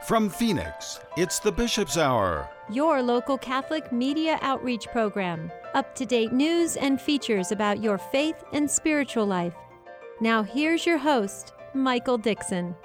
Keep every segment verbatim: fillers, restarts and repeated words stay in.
From Phoenix, it's the Bishop's Hour. Your local Catholic media outreach program. Up-to-date news and features about your faith and spiritual life. Now here's your host, Michael Dixon.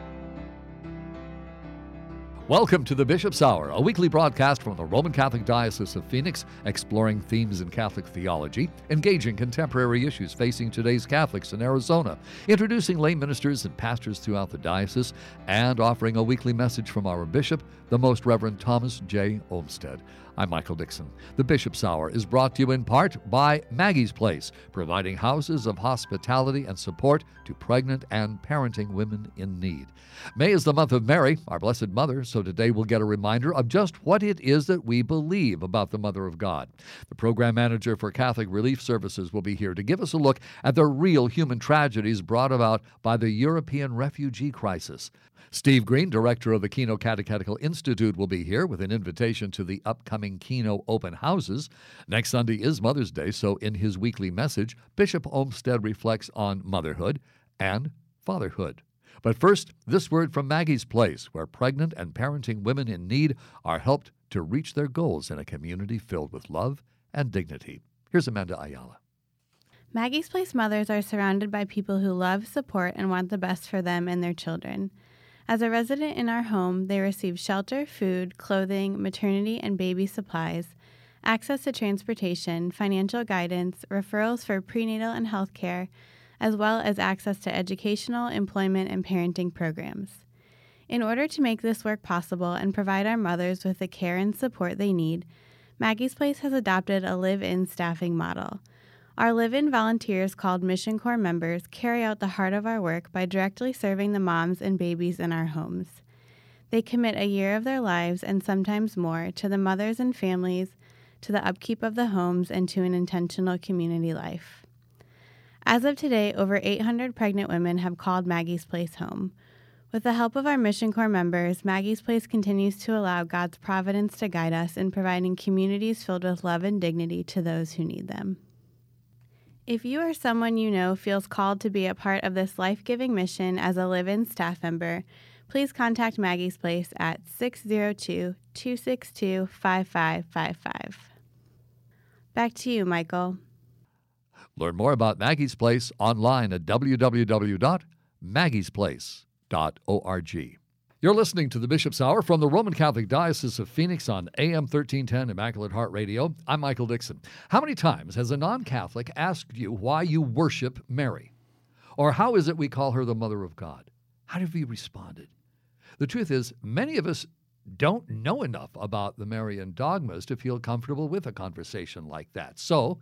Welcome to the Bishop's Hour, a weekly broadcast from the Roman Catholic Diocese of Phoenix, exploring themes in Catholic theology, engaging contemporary issues facing today's Catholics in Arizona, introducing lay ministers and pastors throughout the diocese, and offering a weekly message from our bishop, the Most Reverend Thomas J. Olmsted. I'm Michael Dixon. The Bishop's Hour is brought to you in part by Maggie's Place, providing houses of hospitality and support to pregnant and parenting women in need. May is the month of Mary, our Blessed Mother, so today we'll get a reminder of just what it is that we believe about the Mother of God. The program manager for Catholic Relief Services will be here to give us a look at the real human tragedies brought about by the European refugee crisis. Steve Green, director of the Keno Catechetical Institute, will be here with an invitation to the upcoming Keno Open Houses. Next Sunday is Mother's Day, so in his weekly message, Bishop Olmsted reflects on motherhood and fatherhood. But first, this word from Maggie's Place, where pregnant and parenting women in need are helped to reach their goals in a community filled with love and dignity. Here's Amanda Ayala. Maggie's Place mothers are surrounded by people who love, support, and want the best for them and their children. As a resident in our home, they receive shelter, food, clothing, maternity and baby supplies, access to transportation, financial guidance, referrals for prenatal and health care, as well as access to educational, employment, and parenting programs. In order to make this work possible and provide our mothers with the care and support they need, Maggie's Place has adopted a live-in staffing model. Our live-in volunteers, called Mission Corps members, carry out the heart of our work by directly serving the moms and babies in our homes. They commit a year of their lives, and sometimes more, to the mothers and families, to the upkeep of the homes, and to an intentional community life. As of today, over eight hundred pregnant women have called Maggie's Place home. With the help of our Mission Corps members, Maggie's Place continues to allow God's providence to guide us in providing communities filled with love and dignity to those who need them. If you or someone you know feels called to be a part of this life-giving mission as a live-in staff member, please contact Maggie's Place at six oh two, two six two, five five five five. Back to you, Michael. Learn more about Maggie's Place online at w w w dot maggies place dot org. You're listening to the Bishop's Hour from the Roman Catholic Diocese of Phoenix on A M thirteen ten Immaculate Heart Radio. I'm Michael Dixon. How many times has a non-Catholic asked you why you worship Mary? Or how is it we call her the Mother of God? How have you responded? The truth is, many of us don't know enough about the Marian dogmas to feel comfortable with a conversation like that. So,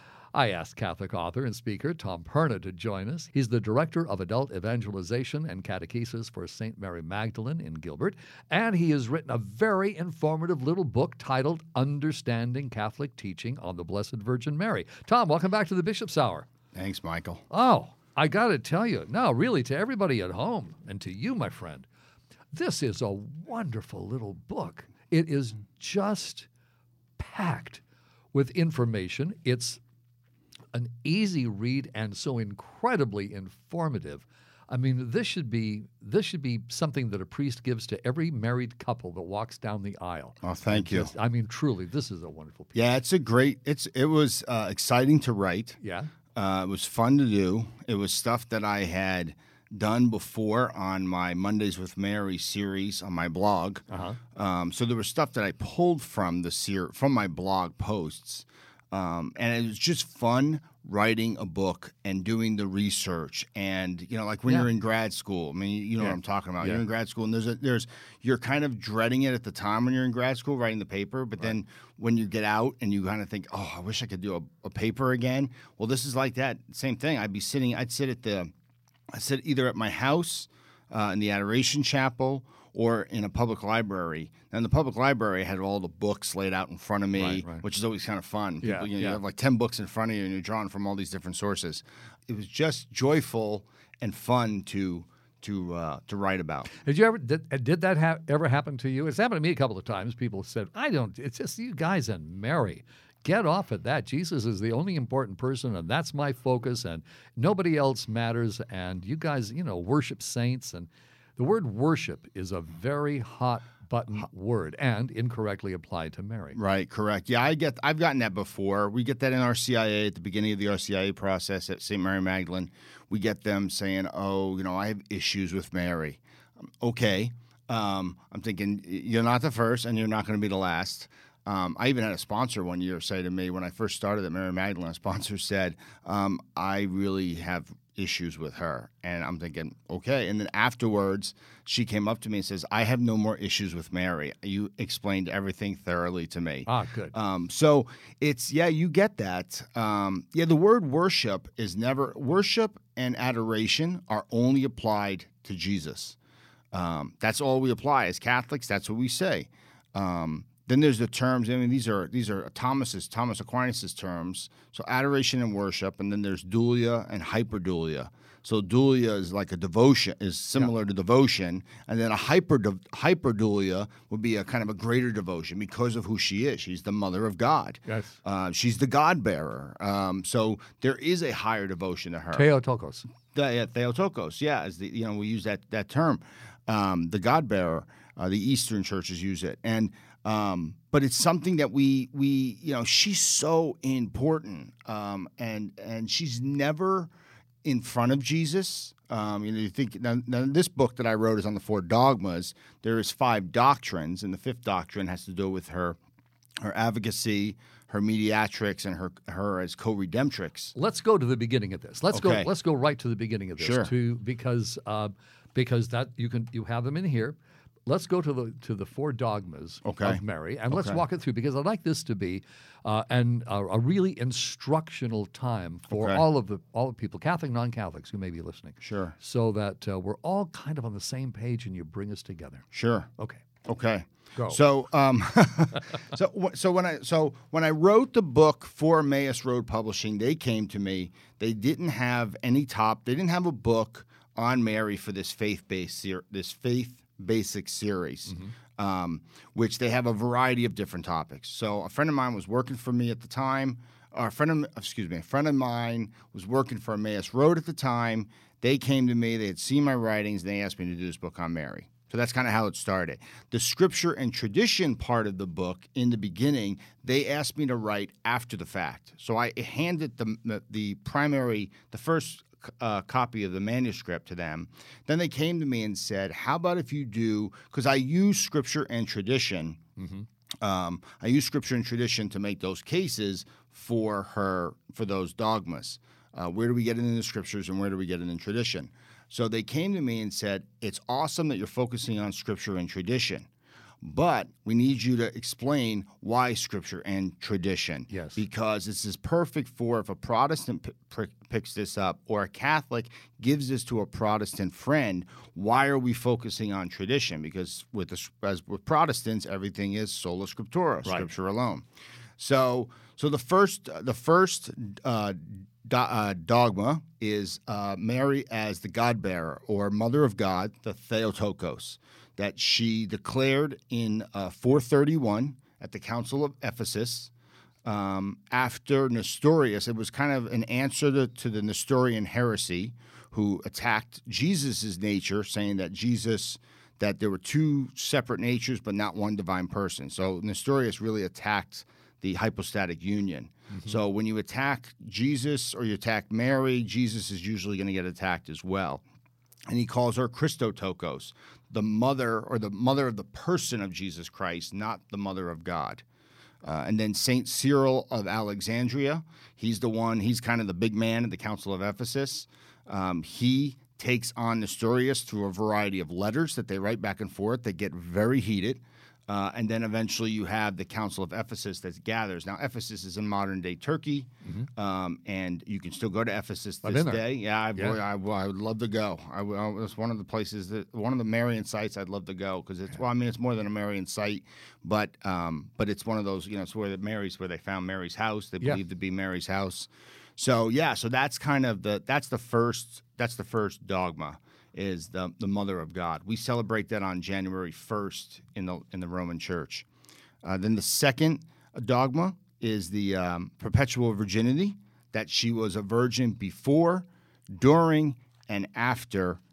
I asked Catholic author and speaker Tom Perna to join us. He's the Director of Adult Evangelization and Catechesis for Saint Mary Magdalene in Gilbert, and he has written a very informative little book titled Understanding Catholic Teaching on the Blessed Virgin Mary. Tom, welcome back to the Bishop's Hour. Thanks, Michael. Oh, I got to tell you, no, really, to everybody at home and to you, my friend, this is a wonderful little book. It is just packed with information. It's an easy read and so incredibly informative. I mean, this should be this should be something that a priest gives to every married couple that walks down the aisle. Oh, thank you. Just, I mean, truly, this is a wonderful piece. Yeah, it's a great. It's it was uh, exciting to write. Yeah, uh, it was fun to do. It was stuff that I had done before on my Mondays with Mary series on my blog. Uh-huh. Um, so there was stuff that I pulled from the ser- from my blog posts. Um, and it was just fun writing a book and doing the research. And, you know, like when Yeah. you're in grad school, I mean, you know Yeah. what I'm talking about. Yeah. You're in grad school and there's a, there's, you're kind of dreading it at the time when you're in grad school writing the paper. But Right. then when you get out and you kind of think, oh, I wish I could do a, a paper again. Well, this is like that. Same thing. I'd be sitting, I'd sit at the, I'd sit either at my house uh, in the Adoration Chapel or in a public library. And the public library had all the books laid out in front of me, Right, right. which is always kind of fun. People, Yeah, you know, yeah. you have like ten books in front of you and you're drawing from all these different sources. It was just joyful and fun to to uh, to write about. Did you ever did, did that ha- ever happen to you? It's happened to me a couple of times. People said, "I don't. It's just you guys and Mary. Get off at that. Jesus is the only important person, and that's my focus, and nobody else matters. And you guys, you know, worship saints." And The word worship is a very hot button word and incorrectly applied to Mary. Right, correct. Yeah, I get. I've gotten that before. We get that in R C I A at the beginning of the R C I A process at Saint Mary Magdalene. We get them saying, "Oh, you know, I have issues with Mary." Um, okay, um, I'm thinking you're not the first, and you're not going to be the last. Um, I even had a sponsor one year say to me when I first started at Mary Magdalene. A sponsor said, um, "I really have issues with her," and I'm thinking, okay. And then afterwards, she came up to me and says, "I have no more issues with Mary. You explained everything thoroughly to me." Ah, good. Um, so it's yeah, you get that. Um, yeah, the word worship is never worship and adoration are only applied to Jesus. Um, that's all we apply as Catholics. That's what we say. Um, Then there's the terms. I mean, these are these are Thomas's Thomas Aquinas's terms. So adoration and worship, and then there's dulia and hyperdulia. So dulia is like a devotion, is similar yeah. to devotion, and then a hyper hyperdulia would be a kind of a greater devotion because of who she is. She's the mother of God. Yes. Uh, she's the God bearer. Um, so there is a higher devotion to her. Theotokos. The, yeah, Theotokos. Yeah, as the you know we use that that term, um, the God bearer. Uh, the Eastern churches use it, and. Um, but it's something that we we you know she's so important, um, and and she's never in front of Jesus. Um, you know, you think now, now this book that I wrote is on the four dogmas. There is five doctrines, and the fifth doctrine has to do with her her advocacy, her mediatrix, and her her as co-redemptrix. Let's go to the beginning of this. Let's Okay. go. Let's go right to the beginning of this. Sure. To because uh, because that you can you have them in here. Let's go to the to the four dogmas Okay. of Mary, and let's Okay. walk it through because I'd like this to be uh, an a, a really instructional time for Okay. all of the all of people, Catholic, non-Catholics, who may be listening. Sure. So that uh, we're all kind of on the same page, and you bring us together. Sure. Okay. Okay. Go. So, um, so, wh- so when I so when I wrote the book for Emmaus Road Publishing, they came to me. They didn't have any top. They didn't have a book on Mary for this faith-based ser- this faith basic series, mm-hmm. um, which they have a variety of different topics. So, a friend of mine was working for me at the time. Or a friend of excuse me, a friend of mine was working for Emmaus Road at the time. They came to me. They had seen my writings. And they asked me to do this book on Mary. So that's kind of how it started. The scripture and tradition part of the book in the beginning, they asked me to write after the fact. So I handed the the, the primary, the first uh, copy of the manuscript to them. Then they came to me and said, how about if you do, because I use scripture and tradition, mm-hmm. um, I use scripture and tradition to make those cases for her, for those dogmas. Uh, where do we get it in the scriptures and where do we get it in tradition? So they came to me and said, it's awesome that you're focusing on scripture and tradition, but we need you to explain why scripture and tradition. Yes. Because this is perfect for if a Protestant p- p- picks this up or a Catholic gives this to a Protestant friend, why are we focusing on tradition? Because with the, as with Protestants, everything is sola scriptura, Right. scripture alone. So so the first the first uh, do, uh, dogma is uh, Mary as the God-bearer or Mother of God, the Theotokos, that she declared in uh, four thirty-one at the Council of Ephesus um, after Nestorius. It was kind of an answer to, to the Nestorian heresy, who attacked Jesus' nature, saying that Jesus, that there were two separate natures but not one divine person. So Nestorius really attacked the hypostatic union. Mm-hmm. So when you attack Jesus or you attack Mary, Jesus is usually going to get attacked as well. And he calls her Christotokos, the mother or the mother of the person of Jesus Christ, not the mother of God. Uh, and then Saint Cyril of Alexandria, he's the one, he's kind of the big man at the Council of Ephesus. Um, he takes on Nestorius through a variety of letters that they write back and forth. They get very heated. Uh, and then eventually you have the Council of Ephesus that gathers. Now, Ephesus is in modern-day Turkey, mm-hmm. um, and you can still go to Ephesus I've this been there. day. Yeah, I, Yeah. I, I, I would love to go. I, I, it's one of the places, that one of the Marian sites I'd love to go because it's, well, I mean, it's more than a Marian site, but um, but it's one of those, you know, it's where the Mary's, where they found Mary's house. They Yeah. believe to be Mary's house. So, yeah, so that's kind of the, that's the first, that's the first dogma. Is the the Mother of God. We celebrate that on January first in the in the Roman Church. Uh, then the second dogma is the um, perpetual virginity, that she was a virgin before, during, and after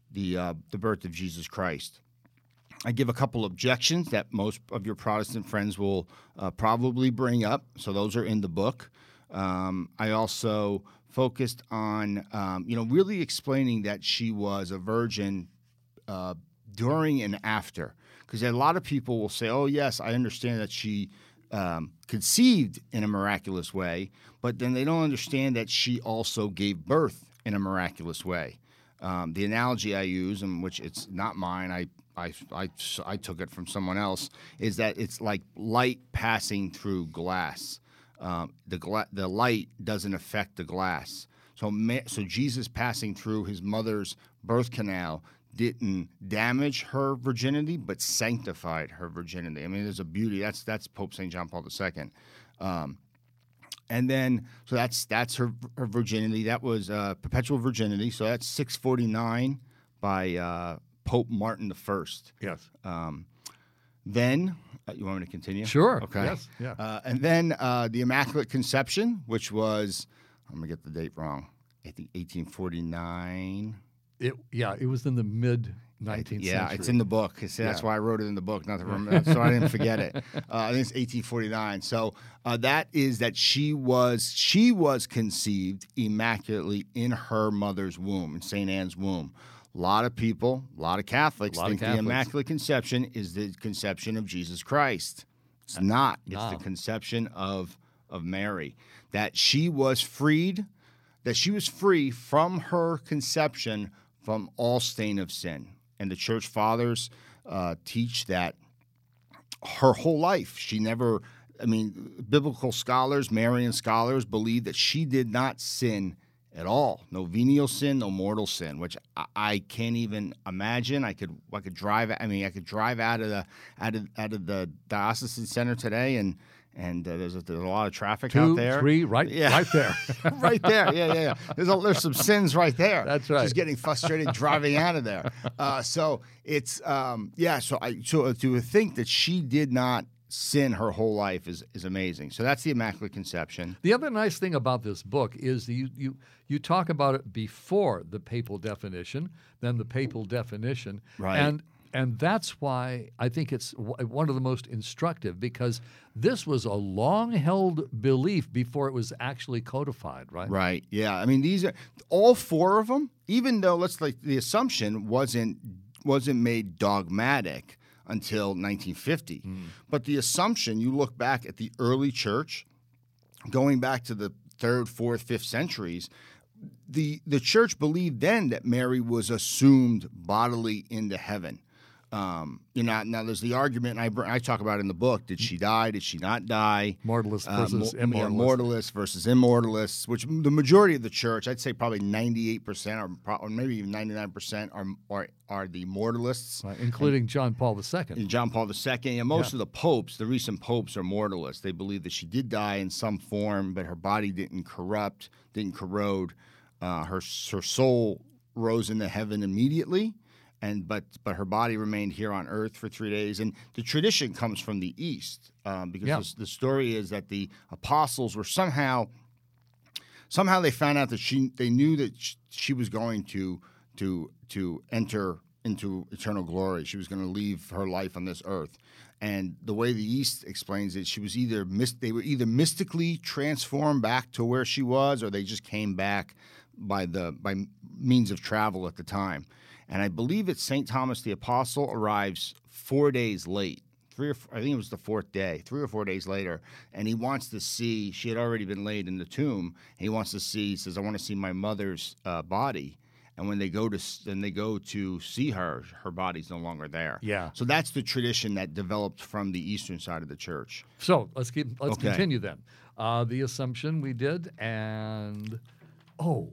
the uh, the birth of Jesus Christ. I give a couple objections that most of your Protestant friends will uh, probably bring up. So those are in the book. Um, I also focused on, um, you know, really explaining that she was a virgin uh, during and after. Because a lot of people will say, oh, yes, I understand that she um, conceived in a miraculous way, but then they don't understand that she also gave birth in a miraculous way. Um, the analogy I use, in which it's not mine, I I, I, I took it from someone else, is that it's like light passing through glass. Um, the gla- the light doesn't affect the glass. So, ma- so Jesus passing through his mother's birth canal didn't damage her virginity, but sanctified her virginity. I mean, there's a beauty. That's that's Pope Saint John Paul the Second. Um, and then, so that's that's her her virginity. That was uh, perpetual virginity. So that's six forty-nine by uh, Pope Martin the First. Yes. Um, then, uh, you want me to continue? Sure. Okay. Yes. Yeah. Uh, and then uh, the Immaculate Conception, which was, I'm going to get the date wrong, I think eighteen forty-nine. It, yeah, it was in the mid nineteenth yeah, century. it's in the book. See, that's Yeah. why I wrote it in the book, not to remember, so I didn't forget it. Uh, I think it's eighteen forty-nine. So uh, that is that she was she was conceived immaculately in her mother's womb, in Saint Anne's womb. A lot of people, a lot of Catholics A lot of think Catholics. the Immaculate Conception is the conception of Jesus Christ. It's not. It's No. the conception of of Mary. That she was freed, that she was free from her conception from all stain of sin. And the church fathers uh, teach that her whole life, she never, I mean, biblical scholars, Marian scholars believe that she did not sin at all. No venial sin, no mortal sin, which I, I can't even imagine. I could I could drive I mean I could drive out of the out of out of the diocesan center today and and uh, there's a, there's a lot of traffic Two, out there. three, right, Yeah. right there. right there. Yeah, yeah, yeah. There's a, there's some sins right there. That's right. She's getting frustrated driving out of there. Uh, so it's um, yeah. So I so to think that she did not sin her whole life is is amazing. So that's the Immaculate Conception. The other nice thing about this book is that you you you talk about it before the papal definition, then the papal definition, Right. and and that's why I think it's w- one of the most instructive, because this was a long-held belief before it was actually codified, right? Right. Yeah. I mean, these are all four of them. Even though let's like the Assumption wasn't wasn't made dogmatic until nineteen fifty, but the Assumption, you look back at the early church, going back to the third, fourth, fifth centuries. The the church believed then that Mary was assumed bodily into heaven. Um, you know, now there's the argument, and I, br- I talk about it in the book. Did she die? Did she not die? Mortalist Uh, versus mo- yeah, immortalist. mortalists versus immortalists, which the majority of the church, I'd say probably ninety-eight percent or, pro- or maybe even ninety-nine percent are, are are the mortalists. Right, including John Paul the Second. And John Paul the Second, and most Yeah. of the popes, the recent popes, are mortalists. They believe that she did die in some form, but her body didn't corrupt, didn't corrode. Uh, her her soul rose into heaven immediately, and but but her body remained here on earth for three days. And the tradition comes from the East, um, because Yeah. the, the story is that the apostles were somehow somehow they found out that she they knew that sh- she was going to to to enter into eternal glory. She was going to leave her life on this earth. And the way the East explains it, she was either mis- they were either mystically transformed back to where she was, or they just came back by the by means of travel at the time. And I believe it's Saint Thomas the Apostle arrives four days late. Three or four, I think it was the fourth day, three or four days later, and he wants to see. She had already been laid in the tomb. And he wants to see. He says, "I want to see my mother's uh, body." And when they go to then they go to see her, her body's no longer there. Yeah. So that's the tradition that developed from the eastern side of the church. So let's keep let's Okay. continue then. Uh, the Assumption we did, and oh,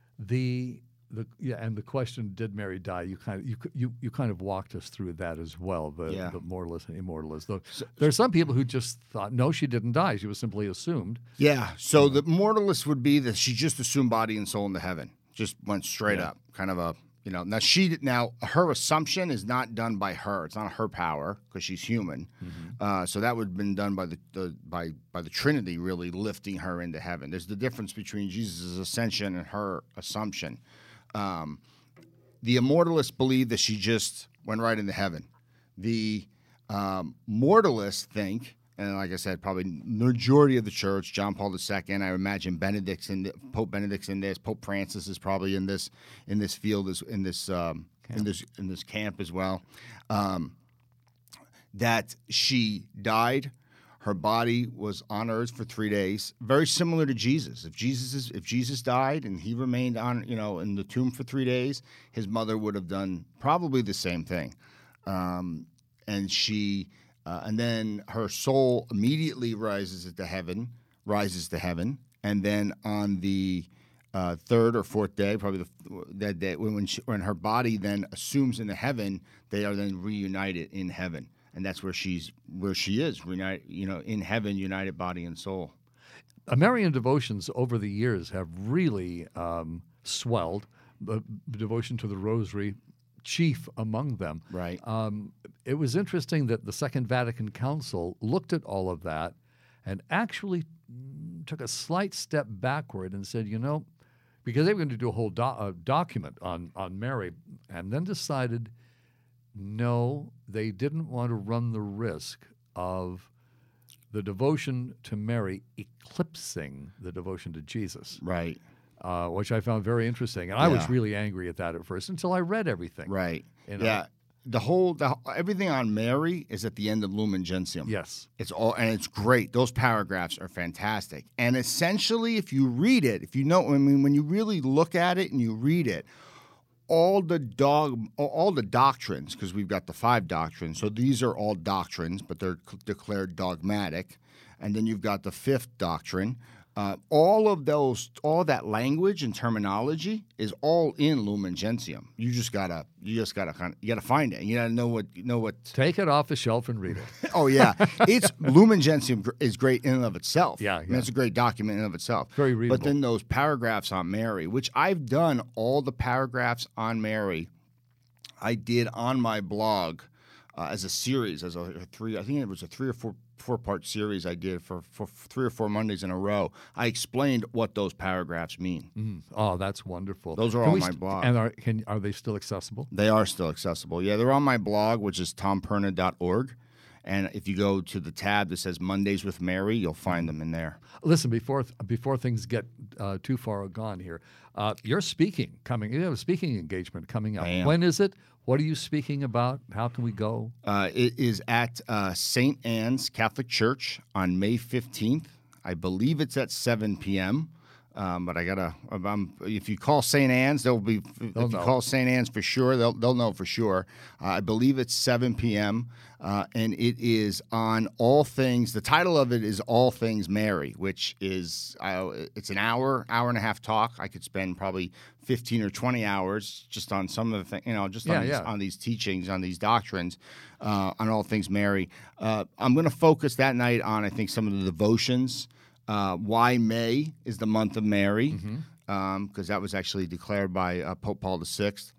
the the yeah, and the question, did Mary die? You kind of you you you kind of walked us through that as well. The Yeah. the mortalist and immortalist. Though there are some people who just thought no, she didn't die. She was simply assumed. Yeah. So the mortalist would be that she just assumed body and soul into heaven, just went straight Yeah. up, kind of a you know. Now she now her assumption is not done by her. It's not her power because she's human. Uh, so that would have been done by the, the by by the Trinity, really lifting her into heaven. There's the difference between Jesus' ascension and her assumption. Um, the immortalists believe that she just went right into heaven. The um, mortalists think, and like I said, probably majority of the church, John Paul the Second, I imagine Benedict's in the, Pope Benedict's in this, Pope Francis is probably in this in this field as in this um, in this in this camp as well. Um, that she died, her body was on earth for three days, very similar to Jesus. If Jesus is, if Jesus died and he remained on, you know, in the tomb for three days, his mother would have done probably the same thing, um, and she. Uh, and then her soul immediately rises to heaven, rises to heaven, and then on the uh, third or fourth day, probably the, that day, when she, when her body then assumes into heaven, they are then reunited in heaven, and that's where she's where she is, reunite, you know, in heaven, united body and soul. Uh, Marian devotions over the years have really um, swelled. Uh, devotion to the Rosary, chief among them. Right. Um, it was interesting that the Second Vatican Council looked at all of that and actually took a slight step backward and said, you know, because they were going to do a whole do- uh, document on, on Mary, and then decided, no, they didn't want to run the risk of the devotion to Mary eclipsing the devotion to Jesus. Right. Uh, which I found very interesting. And I Yeah. was really angry at that at first until I read everything. Right. You know? Yeah. The whole, the, everything on Mary is at the end of Lumen Gentium. Yes. It's all, and it's great. Those paragraphs are fantastic. And essentially, if you read it, if you know, I mean, when you really look at it and you read it, all the dog, all the doctrines, because we've got the five doctrines. So these are all doctrines, but they're c- declared dogmatic. And then you've got the fifth doctrine. Uh, all of those, all that language and terminology is all in Lumen Gentium. You just gotta, you just gotta kind of, you gotta find it. You gotta know what, you know what. Take it off the shelf and read it. Oh yeah, it's Lumen Gentium gr- is great in and of itself. Yeah, I mean, yeah. it's a great document in and of itself. Very readable. But then those paragraphs on Mary, which I've done all the paragraphs on Mary, I did on my blog uh, as a series, as a, a three. I think it was a three or four. four-part series I did for, for three or four Mondays in a row. I explained what those paragraphs mean. Mm. Oh, that's wonderful. Those are Can on we my st- blog. And are, can, are they still accessible? They are still accessible. Yeah, they're on my blog, which is tom perna dot org. And if you go to the tab that says Mondays with Mary, you'll find them in there. Listen, before th- before things get uh, too far gone here, uh, you're speaking coming. You have a speaking engagement coming up. I am. When is it? What are you speaking about? How can we go? Uh, it is at uh, Saint Anne's Catholic Church on May fifteenth. I believe it's at seven p.m. Um, but I gotta. If, I'm, if you call Saint Anne's, they'll be. They'll if you know. call Saint Anne's for sure, they'll they'll know for sure. Uh, I believe it's seven p.m. Uh, and it is on all things. The title of it is All Things Mary, which is uh, it's an hour, hour and a half talk. I could spend probably fifteen or twenty hours just on some of the things, you know, just on, Yeah, these, yeah. on these teachings, on these doctrines, uh, on all things Mary. Uh, I'm going to focus that night on, I think, some of the devotions. Uh, why May is the month of Mary, because um, that was actually declared by uh, Pope Paul the Sixth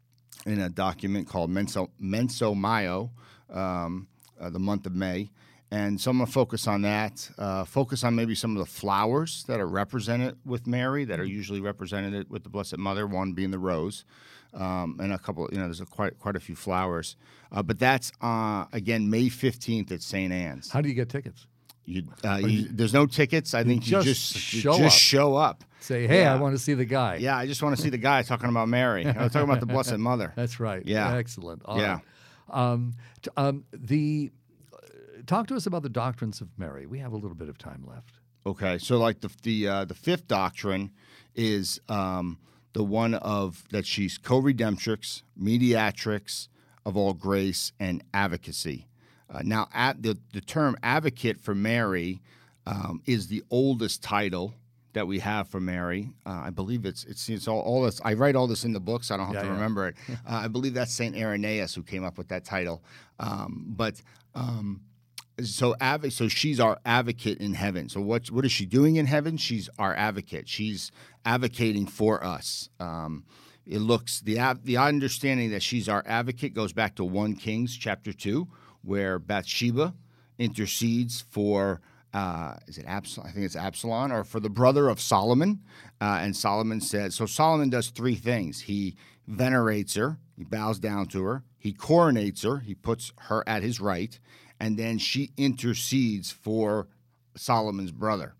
in a document called Menso, Menso Mayo, um, uh, the month of May. And so I'm going to focus on that, uh, focus on maybe some of the flowers that are represented with Mary, that are usually represented with the Blessed Mother, one being the rose, um, and a couple, you know, there's a quite quite a few flowers. Uh, but that's, uh, again, May fifteenth at Saint Anne's. How do you get tickets? You, uh, you, there's no tickets. I think you just just, show you just up. show up. Say, hey, I Yeah. want to see the guy. Yeah, I just want to see the guy talking about Mary. I was talking about the Blessed Mother. That's right. Yeah. Excellent. All Yeah. right. Um, t- um, the uh, talk to us about the doctrines of Mary. We have a little bit of time left. Okay, so like the the uh, the fifth doctrine is um, the one of that she's co-redemptrix, mediatrix of all grace, and advocacy. Uh, now, at the the term advocate for Mary um, is the oldest title that we have for Mary. Uh, I believe it's it's it's all, all this. I write all this in the books. I don't have Yeah, to yeah. remember it. Uh, I believe that's Saint Irenaeus who came up with that title. Um, but um, so adv- so she's our advocate in heaven. So what what is she doing in heaven? She's our advocate. She's advocating for us. Um, it looks the av- the understanding that she's our advocate goes back to First Kings chapter two, where Bathsheba intercedes for. Uh, is it Absalom? I think it's Absalom, or for the brother of Solomon. Uh, and Solomon said, so Solomon does three things. He venerates her, he bows down to her, he coronates her, he puts her at his right, and then she intercedes for Solomon's brother.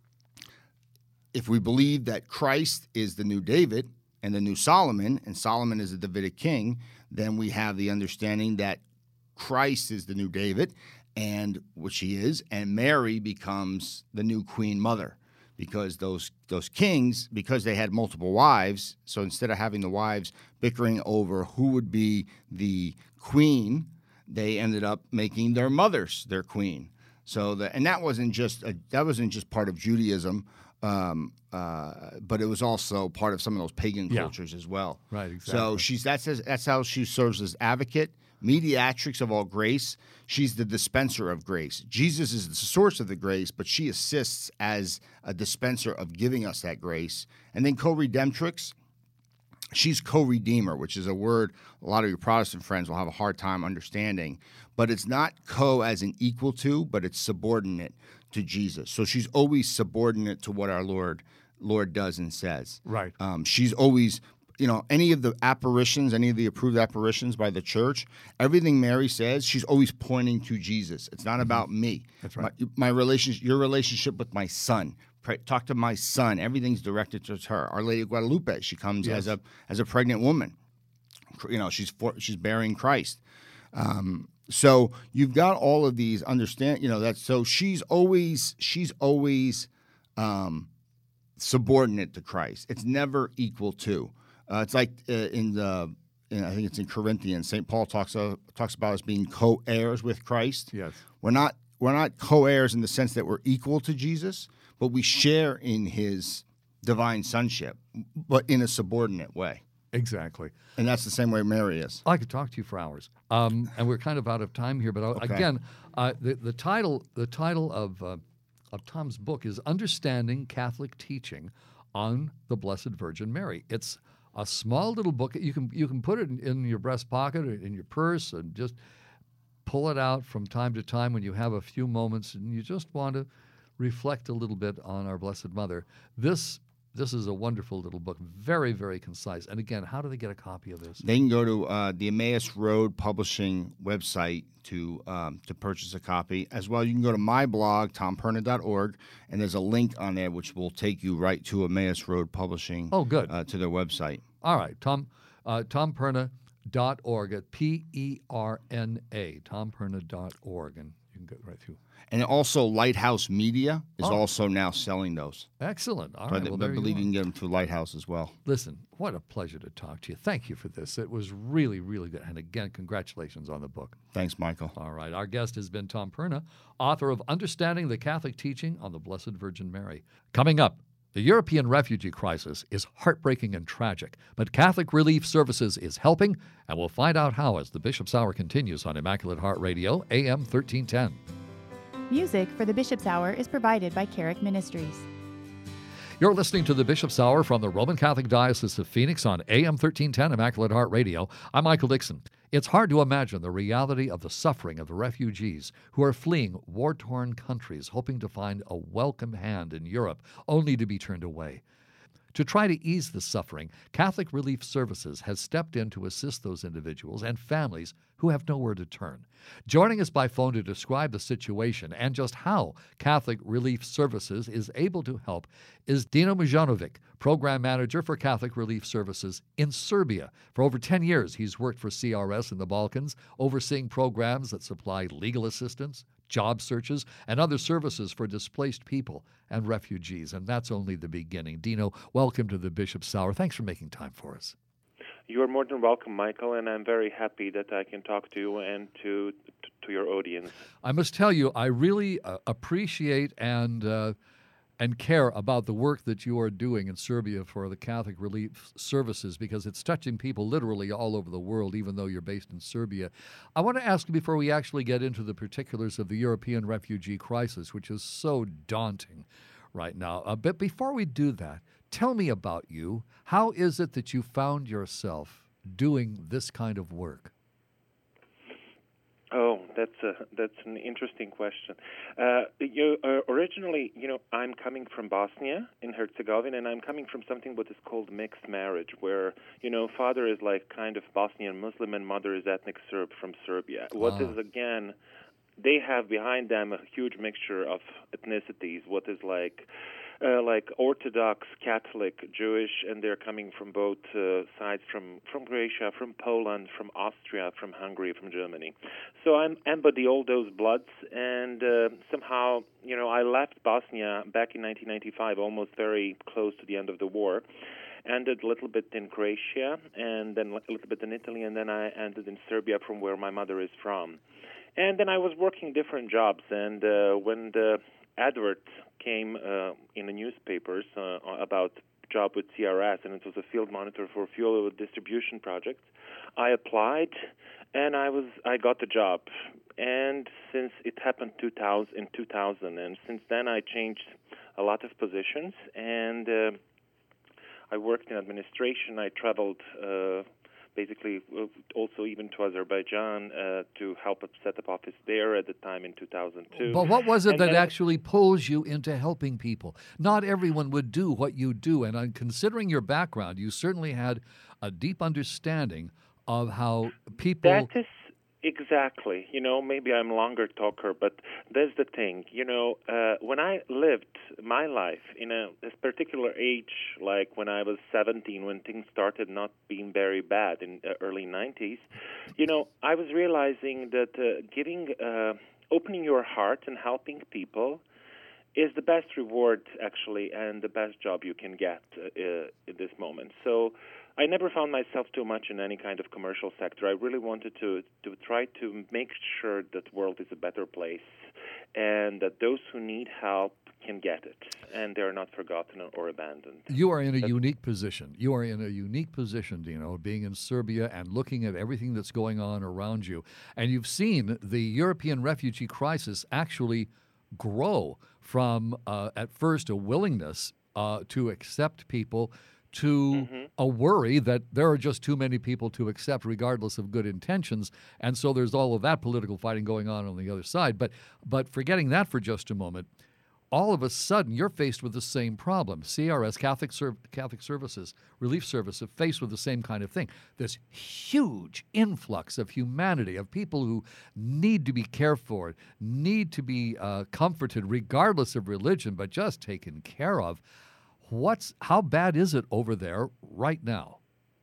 If we believe that Christ is the new David and the new Solomon, and Solomon is the Davidic king, then we have the understanding that Christ is the new David, and which he is, and Mary becomes the new queen mother, because those those kings, because they had multiple wives, so instead of having the wives bickering over who would be the queen, they ended up making their mothers their queen. So the, and that wasn't just a, that wasn't just part of Judaism, um, uh, but it was also part of some of those pagan Yeah. cultures as well. Right, exactly. So she's that's that's how she serves as advocate, mediatrix of all grace. She's the dispenser of grace. Jesus is the source of the grace, but she assists as a dispenser of giving us that grace. And then co-redemptrix, she's co-redeemer, which is a word a lot of your Protestant friends will have a hard time understanding. But it's not co as in equal to, but it's subordinate to Jesus. So she's always subordinate to what our Lord Lord does and says. Right. Um, she's always, you know, any of the apparitions, any of the approved apparitions by the church, everything Mary says, she's always pointing to Jesus. It's not about me. That's right. My, my relationship, your relationship with my son. Pray, talk to my son. Everything's directed towards her. Our Lady of Guadalupe, she comes Yes. as a as a pregnant woman. You know, she's for, she's bearing Christ. Um, so you've got all of these understand. You know that. So she's always she's always um, subordinate to Christ. It's never equal to. Uh, it's like uh, in the in, I think it's in Corinthians. Saint Paul talks uh, talks about us being co-heirs with Christ. Yes. We're not we're not co-heirs in the sense that we're equal to Jesus, but we share in his divine sonship, but in a subordinate way. Exactly. And that's the same way Mary is. I could talk to you for hours, um, and we're kind of out of time here. But I, Okay. again, uh, the the title the title of uh, of Tom's book is "Understanding Catholic Teaching on the Blessed Virgin Mary." It's a small little book. You can you can put it in, in your breast pocket or in your purse and just pull it out from time to time when you have a few moments and you just want to reflect a little bit on our Blessed Mother. This this is a wonderful little book, very, very concise. And again, how do they get a copy of this? They can go to uh, the Emmaus Road Publishing website to um, to purchase a copy. As well, you can go to my blog, tom perna dot org, and there's a link on there which will take you right to Emmaus Road Publishing. Oh, good. Uh, to their website. All right, Tom, uh, tom perna dot org at P E R N A, tom perna dot org, and you can go right through. And also, Lighthouse Media is Oh. also now selling those. Excellent. All So I, right, well, I there believe you, you are. can get them through Lighthouse as well. Listen, what a pleasure to talk to you. Thank you for this. It was really, really good. And again, congratulations on the book. Thanks, Michael. All right, our guest has been Tom Perna, author of Understanding the Catholic Teaching on the Blessed Virgin Mary. Coming up, the European refugee crisis is heartbreaking and tragic, but Catholic Relief Services is helping, and we'll find out how as the Bishop's Hour continues on Immaculate Heart Radio, A M thirteen ten. Music for the Bishop's Hour is provided by Carrick Ministries. You're listening to the Bishop's Hour from the Roman Catholic Diocese of Phoenix on A M thirteen ten Immaculate Heart Radio. I'm Michael Dixon. It's hard to imagine the reality of the suffering of the refugees who are fleeing war-torn countries, hoping to find a welcome hand in Europe, only to be turned away. To try to ease the suffering, Catholic Relief Services has stepped in to assist those individuals and families who have nowhere to turn. Joining us by phone to describe the situation and just how Catholic Relief Services is able to help is Dino Mujanovic, Program Manager for Catholic Relief Services in Serbia. For over ten years, he's worked for C R S in the Balkans, overseeing programs that supply legal assistance, job searches, and other services for displaced people and refugees. And that's only the beginning. Dino, welcome to the Bishop's Hour. Thanks for making time for us. You are more than welcome, Michael, and I'm very happy that I can talk to you and to to your audience. I must tell you, I really uh, appreciate and uh, and care about the work that you are doing in Serbia for the Catholic Relief Services, because it's touching people literally all over the world, even though you're based in Serbia. I want to ask you, before we actually get into the particulars of the European refugee crisis, which is so daunting right now, uh, but before we do that, tell me about you. How is it that you found yourself doing this kind of work? Oh, that's a, that's an interesting question. Uh, you, uh, originally, you know, I'm coming from Bosnia in Herzegovina, and I'm coming from something what is called mixed marriage, where, you know, father is like kind of Bosnian Muslim and mother is ethnic Serb from Serbia. What Ah. is, again, they have behind them a huge mixture of ethnicities, what is like uh, like Orthodox, Catholic, Jewish, and they're coming from both uh, sides, from, from Croatia, from Poland, from Austria, from Hungary, from Germany. So I embody all those bloods, and uh, somehow, you know, I left Bosnia back in nineteen ninety-five, almost very close to the end of the war. Ended a little bit in Croatia, and then a little bit in Italy, and then I ended in Serbia, from where my mother is from. And then I was working different jobs, and uh, when the advert came uh, in the newspapers uh, about job with C R S, and it was a field monitor for fuel distribution projects, I applied, and I was I got the job. And since it happened two thousand, in two thousand, and since then I changed a lot of positions, and uh, I worked in administration. I traveled uh, basically also even to Azerbaijan uh, to help set up office there at the time in two thousand two. But what was it and that then, actually pulls you into helping people? Not everyone would do what you do, and on considering your background, you certainly had a deep understanding of how people... That is exactly, you know, maybe I'm a longer talker, but that's the thing. You know, uh, when I lived my life in a, a particular age, like when I was seventeen, when things started not being very bad in the early nineties, you know, I was realizing that uh, giving, uh, opening your heart and helping people is the best reward, actually, and the best job you can get uh, in this moment. So I never found myself too much in any kind of commercial sector. I really wanted to, to try to make sure that the world is a better place and that those who need help can get it, and they're not forgotten or abandoned. You are in a That's unique position. You are in a unique position, Dino, being in Serbia and looking at everything that's going on around you. And you've seen the European refugee crisis actually grow from, uh, at first, a willingness uh, to accept people to Mhm. a worry that there are just too many people to accept regardless of good intentions. And so there's all of that political fighting going on on the other side. But but forgetting that for just a moment, all of a sudden you're faced with the same problem. C R S, Catholic Serv- Catholic Services, Relief Service, are faced with the same kind of thing. This huge influx of humanity, of people who need to be cared for, need to be uh, comforted regardless of religion, but just taken care of. What's how bad is it over there right now?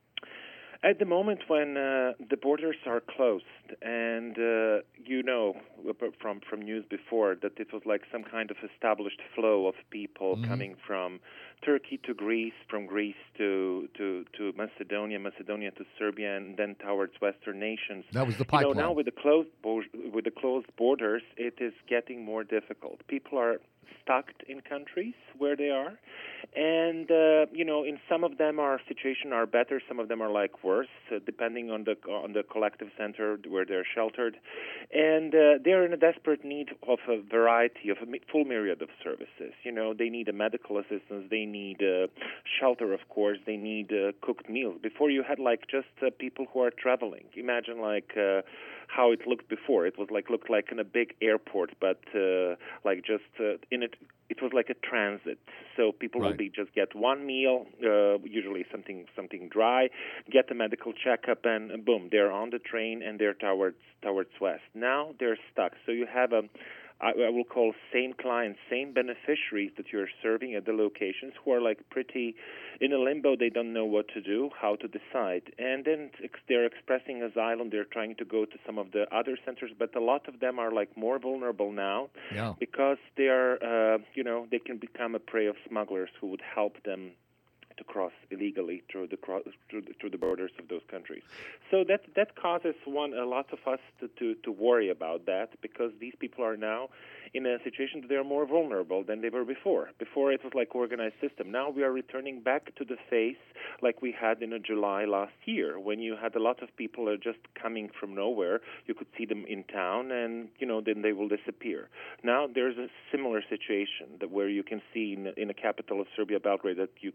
At the moment when uh, the borders are closed, and uh, you know from from news before that it was like some kind of established flow of people Mhm. coming from Turkey to Greece, from Greece to, to, to Macedonia, Macedonia to Serbia, and then towards Western nations. That was the You pipeline. know, now with the closed bo- with the closed borders, it is getting more difficult. People are stuck in countries where they are, and uh, you know, in some of them our situation are better, some of them are like worse, uh, depending on the on the collective center where they're sheltered, and uh, they're in a desperate need of a variety of a mi- full myriad of services. You know, they need a medical assistance, they need uh, shelter, of course, they need uh, cooked meals. Before you had like just uh, people who are traveling. Imagine like uh, how it looked before. It was like looked like in a big airport, but uh, like just uh, in it. It was like a transit, so people Right. will be just get one meal, uh, usually something something dry, get a medical checkup, and, and boom, they're on the train and they're towards towards west. Now they're stuck. So you have a, I, I will call same clients, same beneficiaries that you're serving at the locations who are like pretty in a limbo. They don't know what to do, how to decide, and then ex- they're expressing asylum. They're trying to go to some of the other centers, but a lot of them are like more vulnerable now. Yeah. Because they are, uh, you know, they can become a prey of smugglers who would help them to cross illegally through the cro- through the, through the borders of those countries. So that that causes one a lot of us to, to, to worry about that, because these people are now in a situation that they are more vulnerable than they were before. Before it was like organized system. Now we are returning back to the phase like we had in uh, July last year, when you had a lot of people are just coming from nowhere. You could see them in town, and you know then they will disappear. Now there's a similar situation that where you can see in, in the capital of Serbia, Belgrade, that you can see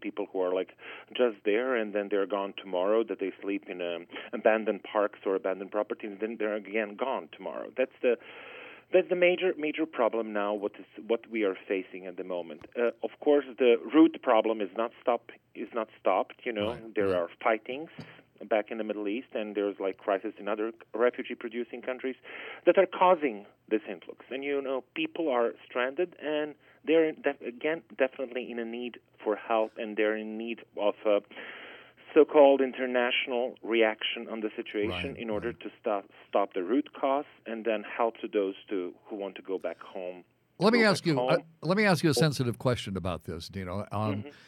people who are like just there and then they're gone tomorrow, that they sleep in um, abandoned parks or abandoned properties, and then they're again gone tomorrow. That's the That's the major major problem now. What is what we are facing at the moment? Uh, of course, the root problem is not stop is not stopped. You know, Right, there right. are fightings back in the Middle East, and there's like crisis in other refugee-producing countries that are causing this influx. And you know, people are stranded, and they're def- again definitely in a need for help, and they're in need of a so-called international reaction on the situation Right, in order right. to stop stop the root cause, and then help to those to, who want to go back home. Let me Go ask back you. Uh, home. let me ask you a sensitive question about this, Dino. Um, Mhm.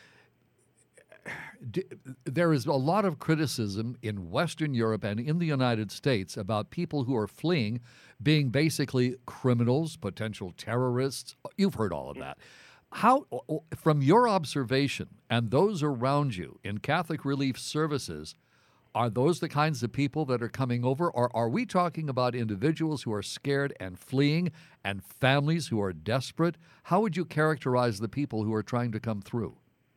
d- there is a lot of criticism in Western Europe and in the United States about people who are fleeing being basically criminals, potential terrorists. You've heard all of that. How, from your observation and those around you in Catholic Relief Services, are those the kinds of people that are coming over, or are we talking about individuals who are scared and fleeing and families who are desperate? How would you characterize the people who are trying to come through?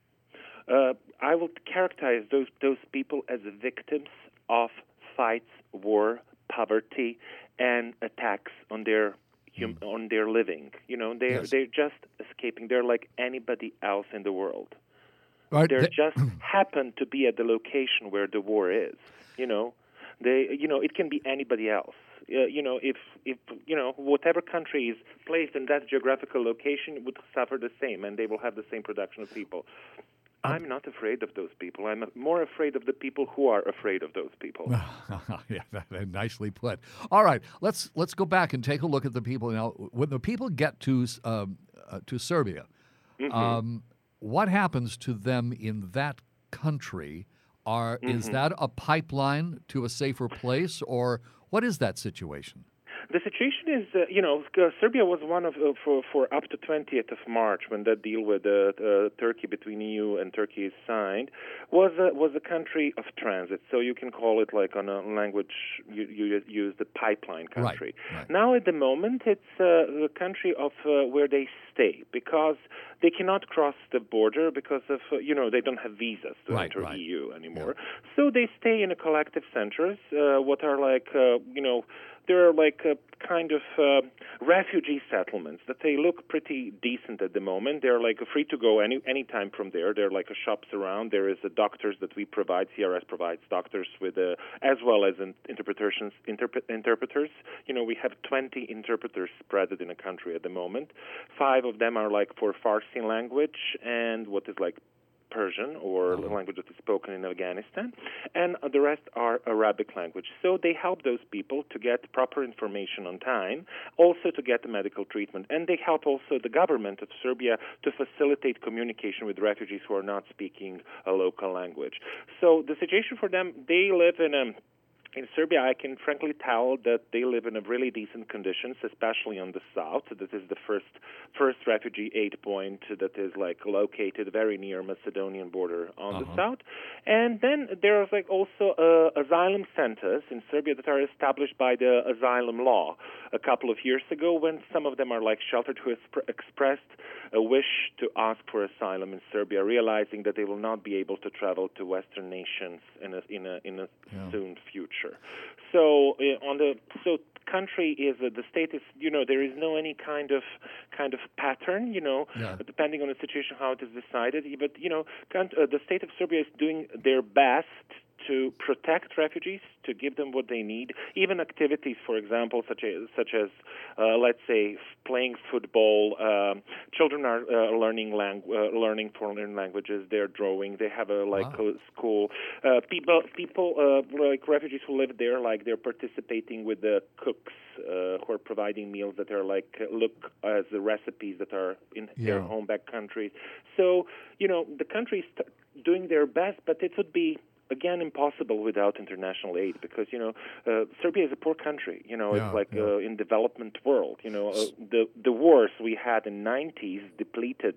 Uh, I would characterize those those people as victims of fights, war, poverty, and attacks on their hum, Mm. on their living. You know, they Yes. they're just escaping. They're like anybody else in the world. Right, They th- just happen to be at the location where the war is. You know, they you know it can be anybody else. Uh, you know, if if you know whatever country is placed in that geographical location would suffer the same, and they will have the same production of people. I'm not afraid of those people. I'm more afraid of the people who are afraid of those people. Yeah, that, that nicely put. All right, let's let's go back and take a look at the people now. When the people get to um, uh, to Serbia, Mhm. um, what happens to them in that country? Are is Mhm. that a pipeline to a safer place, or what is that situation? The situation is, uh, you know, uh, Serbia was one of uh, for for up to twentieth of March, when that deal with uh, uh, Turkey between E U and Turkey is signed, was a, was a country of transit. So you can call it, like on a language you, you use, the pipeline country. Right, right. Now at the moment it's uh, a country of uh, where they stay, because they cannot cross the border because of uh, you know they don't have visas to Right, enter right. E U anymore. So they stay in a collective centers, uh, what are like uh, you know. They're like a kind of uh, refugee settlements that they look pretty decent at the moment. They're like free to go any anytime from there. There are like a shops around. There is a doctors that we provide. C R S provides doctors with uh, as well as in, interpretations interpret, interpreters. You know, we have twenty interpreters spread in a country at the moment. Five of them are like for Farsi language and what is like Persian, or Uh-huh. language that is spoken in Afghanistan, and uh, the rest are Arabic language. So they help those people to get proper information on time, also to get the medical treatment, and they help also the government of Serbia to facilitate communication with refugees who are not speaking a local language. So the situation for them, they live in a In Serbia, I can frankly tell that they live in a really decent conditions, especially on the south. This is the first first refugee aid point that is like located very near Macedonian border on the Uh-huh. south. And then there's like also uh, asylum centers in Serbia that are established by the asylum law a couple of years ago, when some of them are like sheltered who exp- expressed a wish to ask for asylum in Serbia, realizing that they will not be able to travel to Western nations in a in a in a Yeah. soon future. So uh, on the so country is uh, the state is you know there is no any kind of kind of pattern you know Yeah. depending on the situation how it is decided. But you know count- uh, the state of Serbia is doing their best to protect refugees, to give them what they need. Even activities, for example, such as such as uh, let's say f- playing football. Um, children are uh, learning lang- uh, learning foreign languages. They're drawing. They have a like Wow. a school. Uh, people people uh, like refugees who live there, like they're participating with the cooks uh, who are providing meals that are like uh, look as the recipes that are in their Yeah. home back countries. So you know the country is t- doing their best, but it would be again impossible without international aid, because you know uh, Serbia is a poor country. You know, Yeah, it's like yeah. uh, in development world. You know, uh, the the wars we had in nineties depleted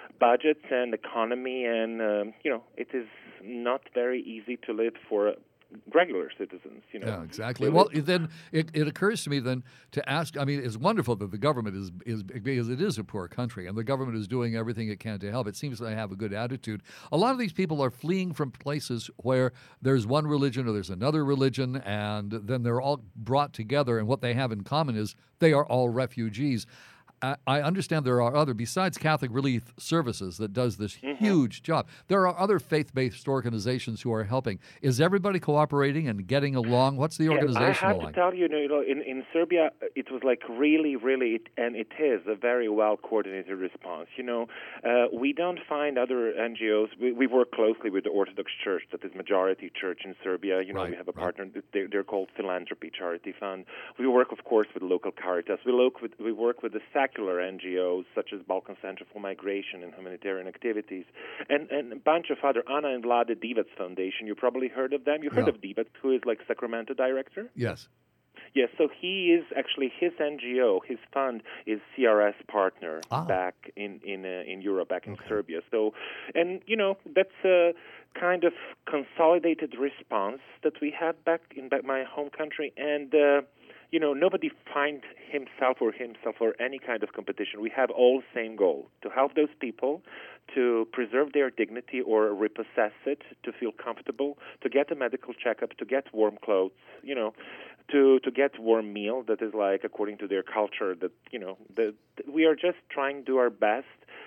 budgets and economy, and um, you know it is not very easy to live for regular citizens. You know. Yeah, exactly. So Well, then it, it occurs to me then to ask. I mean, it's wonderful that the government is is because it is a poor country, and the government is doing everything it can to help. It seems they have a good attitude. A lot of these people are fleeing from places where there's one religion or there's another religion, and then they're all brought together, and what they have in common is they are all refugees. I I understand there are other, besides Catholic Relief Services that does this Mm-hmm. huge job, there are other faith-based organizations who are helping. Is everybody cooperating and getting along? What's the Yeah, I organizational have to like? tell you, you know, in, in Serbia, it was like really, really, it, and it is a very well-coordinated response. You know, uh, we don't find other N G Os. We, we work closely with the Orthodox Church, that is majority church in Serbia. You know, Right, we have a right. partner. They're, they're called Philanthropy Charity Fund. We work, of course, with local Caritas. We work with we work with the secular N G Os, such as Balkan Center for Migration and Humanitarian Activities, and, and a bunch of other, Anna and Vlade Divac Foundation. You probably heard of them. You heard Yeah. of Divac, who is like Sacramento director? Yes. Yes, so he is actually, his N G O, his fund is C R S partner Ah. back in in uh, in Europe, back in Serbia. So, and you know, that's a kind of consolidated response that we have back in back my home country, and uh, you know, nobody finds himself or himself or any kind of competition. We have all the same goal: to help those people to preserve their dignity or repossess it, to feel comfortable, to get a medical checkup, to get warm clothes, you know, to to get warm meal that is like according to their culture. That you know, the, we are just trying to do our best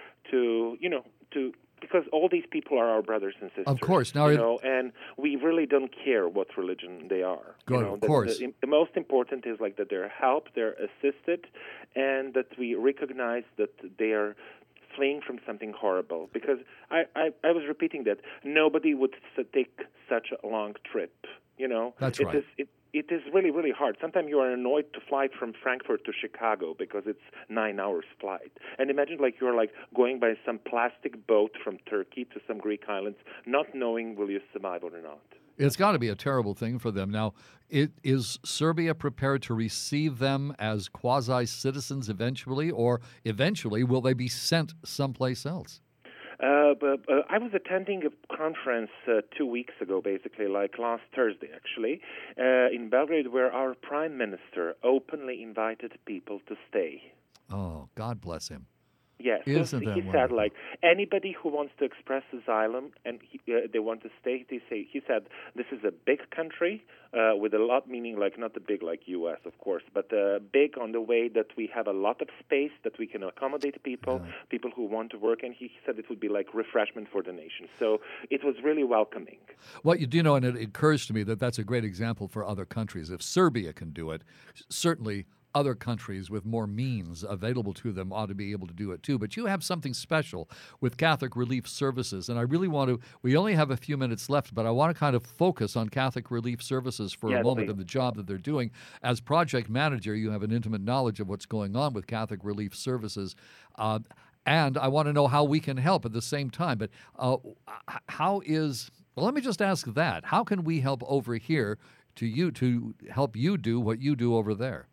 to you know to. Because all these people are our brothers and sisters. Of course. Now, you it- know, and we really don't care what religion they are. Good, you know, of that course. The, the most important is like that they're helped, they're assisted, and that we recognize that they are fleeing from something horrible. Because I, I, I was repeating that nobody would s- take such a long trip. You know, That's it right. is it, it is really really hard. Sometimes you are annoyed to fly from Frankfurt to Chicago because it's nine hours flight. And imagine like you're like going by some plastic boat from Turkey to some Greek islands, not knowing will you survive or not. It's got to be a terrible thing for them. Now, it, is Serbia prepared to receive them as quasi-citizens eventually, or eventually will they be sent someplace else? Uh, but uh, I was attending a conference uh, two weeks ago, basically, like last Thursday, actually, uh, in Belgrade, where our prime minister openly invited people to stay. Oh, God bless him. Yes, Isn't so that he said wonderful? like anybody who wants to express asylum and he, uh, they want to stay. They say he said this is a big country uh, with a lot, meaning like not the big like U S of course, but uh, big on the way that we have a lot of space that we can accommodate people, Yeah. people who want to work, and he said it would be like refreshment for the nation. So it was really welcoming. Well, you do know, and it occurs to me that that's a great example for other countries. If Serbia can do it, certainly other countries with more means available to them ought to be able to do it too. But you have something special with Catholic Relief Services, and I really want to, we only have a few minutes left, but I want to kind of focus on Catholic Relief Services for Yeah, a moment please. and the job that they're doing. As project manager, you have an intimate knowledge of what's going on with Catholic Relief Services. Uh, and I want to know how we can help at the same time. But uh, h- how is, well, let me just ask that. How can we help over here to you to help you do what you do over there?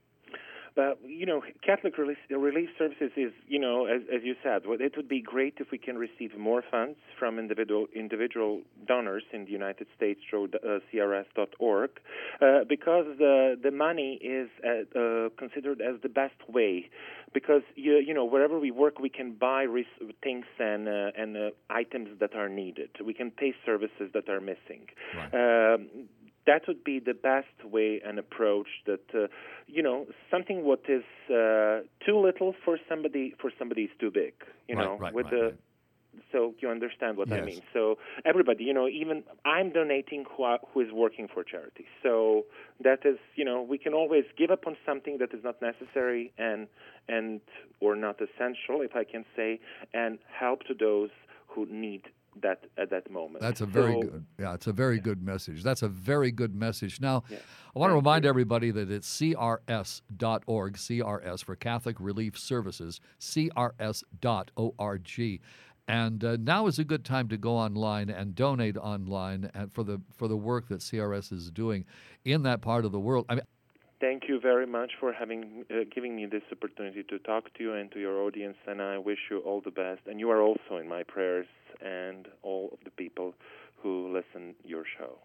But, you know, Catholic Relief, Relief Services is, you know, as, as you said, well, it would be great if we can receive more funds from individual individual donors in the United States through uh, C R S dot org, uh, because the the money is uh, uh, considered as the best way. Because, you, you know, wherever we work, we can buy res- things and, uh, and uh, items that are needed. We can pay services that are missing. Right. Um, that would be the best way and approach that, uh, you know, something what is uh, too little for somebody, for somebody is too big, you Right, know, right, with right, the, right. so you understand what I Yes. mean. So everybody, you know, even I'm donating who, are, who is working for charity. So that is, you know, we can always give up on something that is not necessary and, and or not essential, if I can say, and help to those who need that at that moment. That's a very So- good, yeah, it's a very good message. That's a very good message. Now, Yeah. I want to Thank remind you. everybody that it's C R S dot org, C R S for Catholic Relief Services, C R S dot org. And uh, now is a good time to go online and donate online and for the for the work that C R S is doing in that part of the world. I mean, Thank you very much for having uh, giving me this opportunity to talk to you and to your audience, and I wish you all the best. And you are also in my prayers and all of the people who listen your show.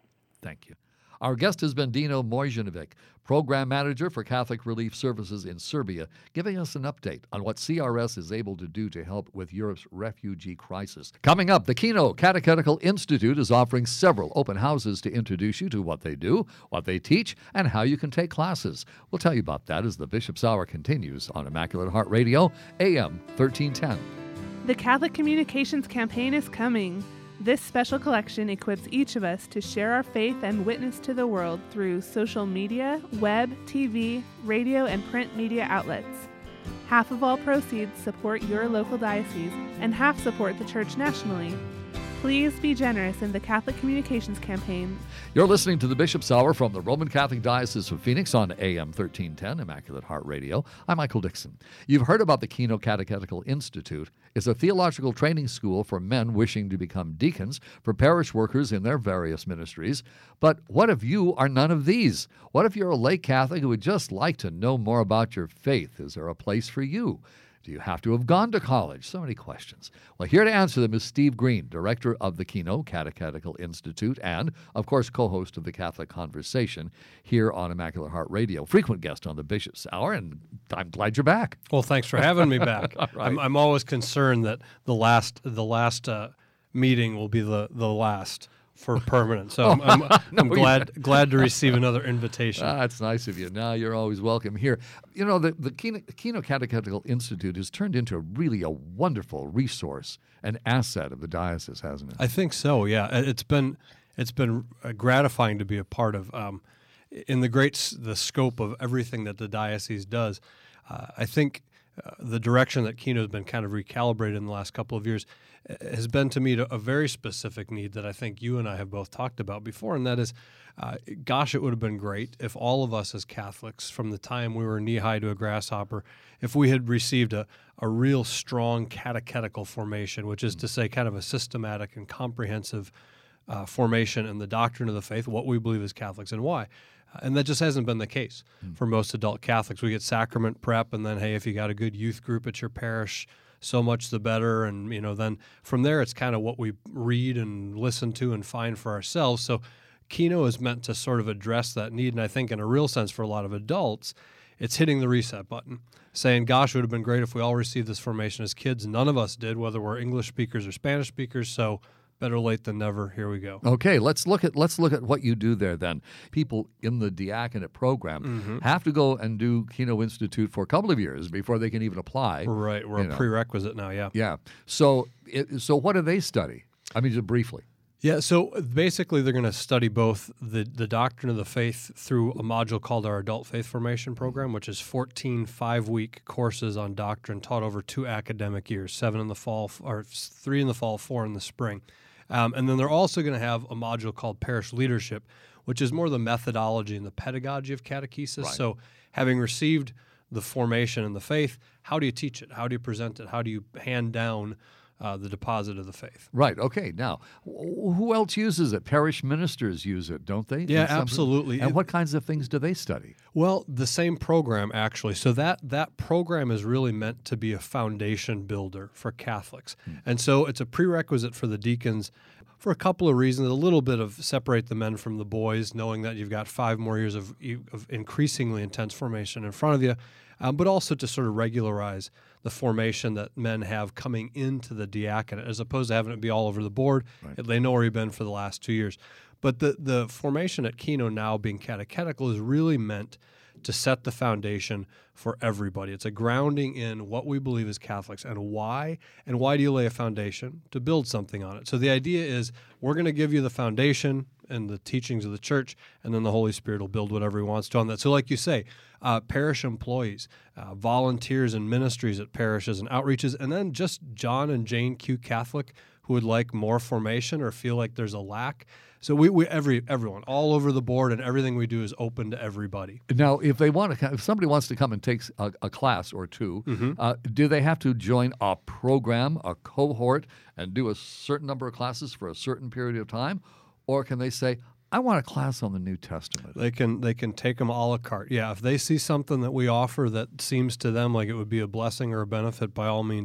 Thank you. Our guest has been Dino Mojanovic, Program Manager for Catholic Relief Services in Serbia, giving us an update on what C R S is able to do to help with Europe's refugee crisis. Coming up, the Kino Catechetical Institute is offering several open houses to introduce you to what they do, what they teach, and how you can take classes. We'll tell you about that as the Bishop's Hour continues on Immaculate Heart Radio, A M thirteen ten. The Catholic Communications Campaign is coming. This special collection equips each of us to share our faith and witness to the world through social media, web, T V, radio, and print media outlets. Half of all proceeds support your local diocese, and half support the Church nationally. Please be generous in the Catholic Communications Campaign. You're listening to the Bishop's Hour from the Roman Catholic Diocese of Phoenix on A M thirteen ten, Immaculate Heart Radio. I'm Michael Dixon. You've heard about the Kino Catechetical Institute. It's a theological training school for men wishing to become deacons, for parish workers in their various ministries. But what if you are none of these? What if you're a lay Catholic who would just like to know more about your faith? Is there a place for you? Do you have to have gone to college? So many questions. Well, here to answer them is Steve Green, director of the Kino Catechetical Institute and, of course, co-host of the Catholic Conversation here on Immaculate Heart Radio. Frequent guest on the Bishop's Hour, and I'm glad you're back. Well, thanks for having me back. Right. I'm, I'm always concerned that the last the last uh, meeting will be the, the last for permanent. So I'm, I'm, No, I'm glad you're- glad to receive another invitation. Ah, that's nice of you. Now you're always welcome here. You know, the, the Kino, Kino Catechetical Institute has turned into a really a wonderful resource, an asset of the diocese, hasn't it? I think so. Yeah, it's been it's been uh, gratifying to be a part of. Um, in the great s- the scope of everything that the diocese does, uh, I think uh, the direction that Kino has been kind of recalibrated in the last couple of years uh, has been to meet a, a very specific need that I think you and I have both talked about before, and that is, uh, gosh, it would have been great if all of us as Catholics, from the time we were knee-high to a grasshopper, if we had received a, a real strong catechetical formation, which is to say kind of a systematic and comprehensive uh, formation in the doctrine of the faith, what we believe as Catholics and why. Uh, and that just hasn't been the case mm. for most adult Catholics. We get sacrament prep, and then, hey, if you got a good youth group at your parish, so much the better. And, you know, then from there, it's kind of what we read and listen to and find for ourselves. So Kino is meant to sort of address that need. And I think in a real sense for a lot of adults, it's hitting the reset button, saying, gosh, it would have been great if we all received this formation as kids. None of us did, whether we're English speakers or Spanish speakers. So better late than never. Here we go. Okay, let's look at let's look at what you do there then. People in the diaconate program Mm-hmm. have to go and do Kino Institute for a couple of years before they can even apply. Right, we're you a know. prerequisite now, yeah. Yeah. So it, so what do they study? I mean, just briefly. Yeah, so basically they're going to study both the, the doctrine of the faith through a module called our Adult Faith Formation Program, which is fourteen five-week courses on doctrine taught over two academic years, seven in the fall, or three in the fall, four in the spring. Um, and then they're also going to have a module called Parish Leadership, which is more the methodology and the pedagogy of catechesis. Right. So having received the formation in the faith, how do you teach it? How do you present it? How do you hand down uh, the deposit of the faith? Right. Okay. Now, wh- who else uses it? Parish ministers use it, don't they? Yeah, In some- absolutely. And It- what kinds of things do they study? Well, the same program, actually. So that, that program is really meant to be a foundation builder for Catholics. Hmm. And so it's a prerequisite for the deacons for a couple of reasons. A little bit of separate the men from the boys, knowing that you've got five more years of, of increasingly intense formation in front of you, um, but also to sort of regularize the formation that men have coming into the diaconate, as opposed to having it be all over the board. Right. They know where you've been for the last two years. But the, the formation at Kino now being catechetical is really meant to set the foundation for everybody. It's a grounding in what we believe as Catholics and why, and why do you lay a foundation? To build something on it. So the idea is we're going to give you the foundation and the teachings of the church, and then the Holy Spirit will build whatever he wants to on that. So like you say, uh, parish employees, uh, volunteers and ministries at parishes and outreaches, and then just John and Jane Q. Catholic who would like more formation or feel like there's a lack. So we, we every everyone all over the board, and everything we do is open to everybody. Now, if they want to, if somebody wants to come and take a, a class or two, Mm-hmm. uh, do they have to join a program, a cohort, and do a certain number of classes for a certain period of time, or can they say, "I want a class on the New Testament"? They can they can take them a la carte. Yeah, if they see something that we offer that seems to them like it would be a blessing or a benefit, by all means,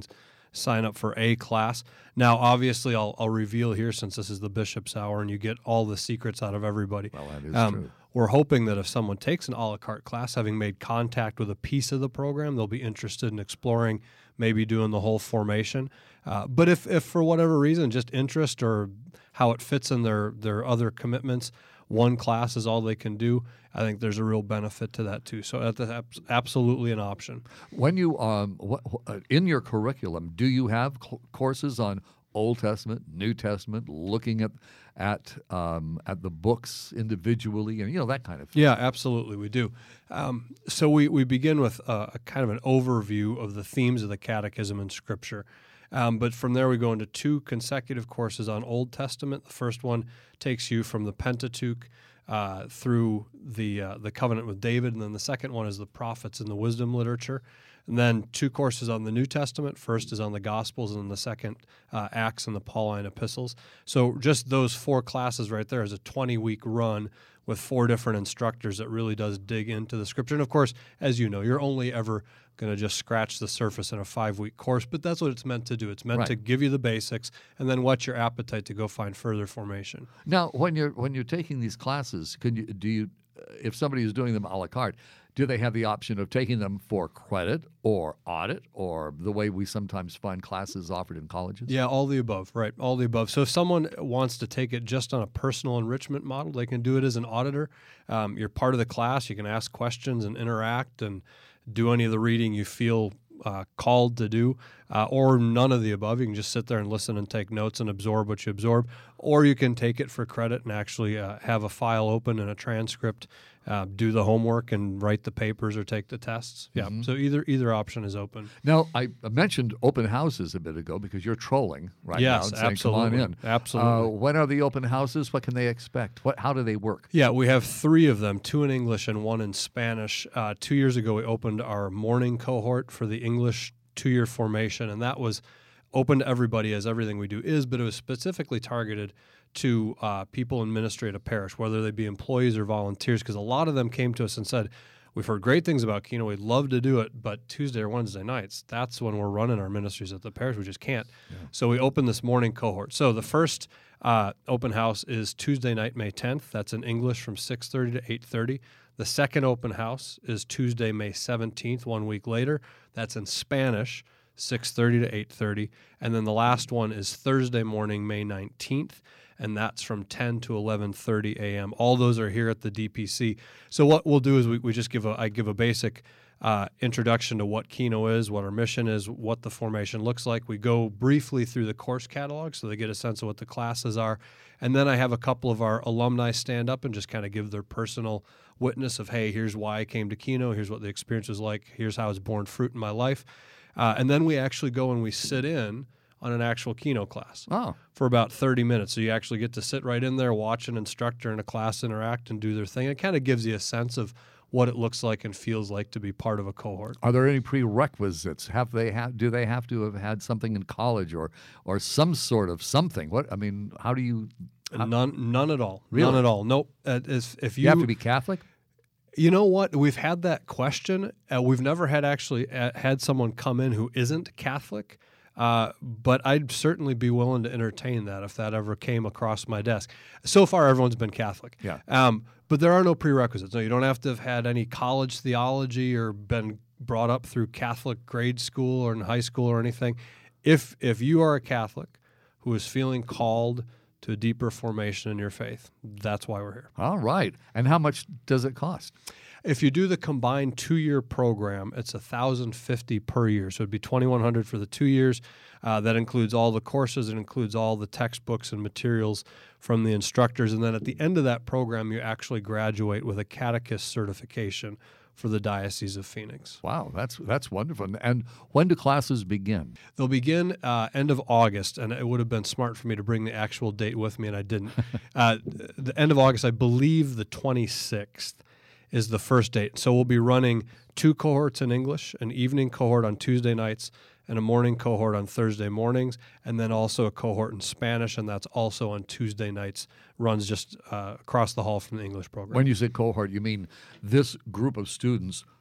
sign up for a class. Now, obviously, I'll, I'll reveal here, since this is the Bishop's Hour and you get all the secrets out of everybody. Well, that is um, true. We're hoping that if someone takes an a la carte class, having made contact with a piece of the program, they'll be interested in exploring, maybe doing the whole formation. Uh, but if, if for whatever reason, just interest or how it fits in their, their other commitments, one class is all they can do, I think there's a real benefit to that too. So that's absolutely an option. When you um, what, in your curriculum, do you have cl- courses on Old Testament, New Testament, looking at at um, at the books individually, and you know that kind of thing? Yeah, absolutely, we do. Um, so we we begin with a, a kind of an overview of the themes of the Catechism and Scripture. Um, but from there, we go into two consecutive courses on Old Testament. The first one takes you from the Pentateuch uh, through the uh, the covenant with David, and then the second one is the prophets and the wisdom literature. And then two courses on the New Testament. First is on the Gospels, and then the second, uh, Acts and the Pauline epistles. So just those four classes right there is a twenty-week run with four different instructors that really does dig into the Scripture. And, of course, as you know, you're only ever going to just scratch the surface in a five-week course, but that's what it's meant to do. It's meant Right. to give you the basics and then whet your appetite to go find further formation. Now, when you're when you're taking these classes, can you do you uh, if somebody is doing them a la carte, do they have the option of taking them for credit or audit, or the way we sometimes find classes offered in colleges? Yeah, all the above, right, all the above. So if someone wants to take it just on a personal enrichment model, they can do it as an auditor. Um, you're part of the class. You can ask questions and interact and do any of the reading you feel uh, called to do, uh, or none of the above. You can just sit there and listen and take notes and absorb what you absorb, or you can take it for credit and actually uh, have a file open and a transcript, uh, do the homework and write the papers or take the tests. Yeah, Mhm. so either either option is open. Now, I mentioned open houses a bit ago because you're trolling right Yes, now and saying, absolutely. come on in. Absolutely. Uh, when are the open houses? What can they expect? What? How do they work? Yeah, we have three of them, two in English and one in Spanish. Uh, two years ago, we opened our morning cohort for the English two-year formation, and that was open to everybody, as everything we do is, but it was specifically targeted to uh, people in ministry at a parish, whether they be employees or volunteers, because a lot of them came to us and said, we've heard great things about Keno, we'd love to do it, but Tuesday or Wednesday nights, that's when we're running our ministries at the parish, we just can't. Yeah. So we opened this morning cohort. So the first uh, open house is Tuesday night, May tenth. That's in English from six thirty to eight thirty. The second open house is Tuesday, May seventeenth, one week later. That's in Spanish, six thirty to eight thirty. And then the last one is Thursday morning, May nineteenth, and that's from ten to eleven thirty a.m. All those are here at the D P C. So what we'll do is we, we just give a I give a basic uh, introduction to what Keno is, what our mission is, what the formation looks like. We go briefly through the course catalog so they get a sense of what the classes are. And then I have a couple of our alumni stand up and just kind of give their personal witness of, hey, here's why I came to Keno, here's what the experience was like, here's how it's borne fruit in my life. Uh, and then we actually go and we sit in on an actual Keno class oh. for about thirty minutes. So you actually get to sit right in there, watch an instructor in a class interact and do their thing. It kind of gives you a sense of what it looks like and feels like to be part of a cohort. Are there any prerequisites? Have they have? Do they have to have had something in college or or some sort of something? What I mean, how do you? How, none, none at all. Really? None at all. Nope. Uh, if, if you, you have to be Catholic. You know what? We've had that question. Uh, we've never had actually uh, had someone come in who isn't Catholic. Uh, but I'd certainly be willing to entertain that if that ever came across my desk. So far, everyone's been Catholic. Yeah. Um, but there are no prerequisites. No, you don't have to have had any college theology or been brought up through Catholic grade school or in high school or anything. If if you are a Catholic who is feeling called to a deeper formation in your faith, that's why we're here. All right. And how much does it cost? If you do the combined two-year program, it's one thousand fifty dollars per year. So it'd be twenty-one hundred dollars for the two years. Uh, that includes all the courses. It includes all the textbooks and materials from the instructors. And then at the end of that program, you actually graduate with a catechist certification for the Diocese of Phoenix. Wow, that's that's wonderful. And when do classes begin? They'll begin uh, end of August, and it would have been smart for me to bring the actual date with me, and I didn't. uh, the end of August, I believe the twenty-sixth. Is the first date. So we'll be running two cohorts in English, an evening cohort on Tuesday nights and a morning cohort on Thursday mornings, and then also a cohort in Spanish, and that's also on Tuesday nights, runs just uh, across the hall from the English program. When you say cohort, you mean this group of students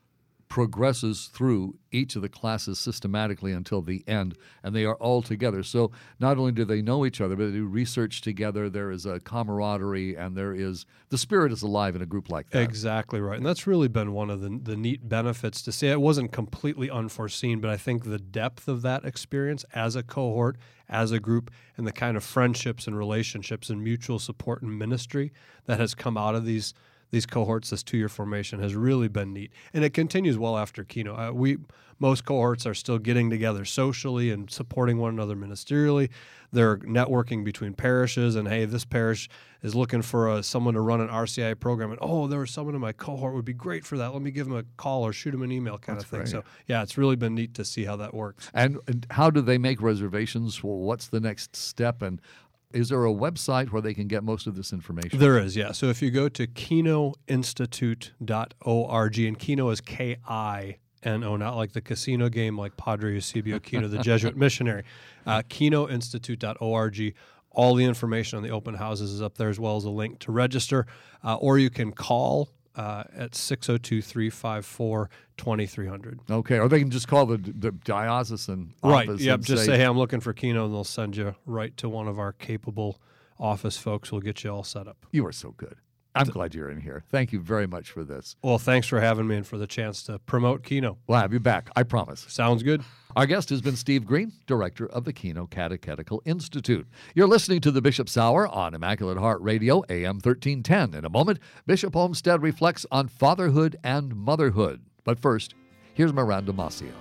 progresses through each of the classes systematically until the end, and they are all together. So not only do they know each other, but they do research together. There is a camaraderie, and there is the spirit is alive in a group like that. Exactly right. And that's really been one of the, the neat benefits to say. It wasn't completely unforeseen, but I think the depth of that experience as a cohort, as a group, and the kind of friendships and relationships and mutual support and ministry that has come out of these these cohorts, this two-year formation, has really been neat. And it continues well after Keno. Uh, we most cohorts are still getting together socially and supporting one another ministerially. They're networking between parishes, and hey, this parish is looking for a, someone to run an R C I A program, and oh, there was someone in my cohort would be great for that. Let me give them a call or shoot them an email kind That's of thing. great. So yeah, it's really been neat to see how that works. And, and how do they make reservations? Well, what's the next step? And is there a website where they can get most of this information? There is, yeah. So if you go to kino institute dot org, and Kino is K I N O, not like the casino game like Padre Eusebio Kino, the Jesuit missionary. Uh, kino institute dot org. All the information on the open houses is up there, as well as a link to register. Uh, or you can call uh, at six oh two, three five four, two three zero zero. Okay, or they can just call the, the diocesan Right, office. yep. and Just say, hey, I'm looking for Kino, and they'll send you right to one of our capable office folks who will get you all set up. You are so good. I'm glad you're in here. Thank you very much for this. Well, thanks for having me and for the chance to promote Kino. We'll have you back, I promise. Sounds good. Our guest has been Steve Green, director of the Keno Catechetical Institute. You're listening to the Bishop's Hour on Immaculate Heart Radio, A M thirteen ten. In a moment, Bishop Olmsted reflects on fatherhood and motherhood. But first, here's Miranda Masio.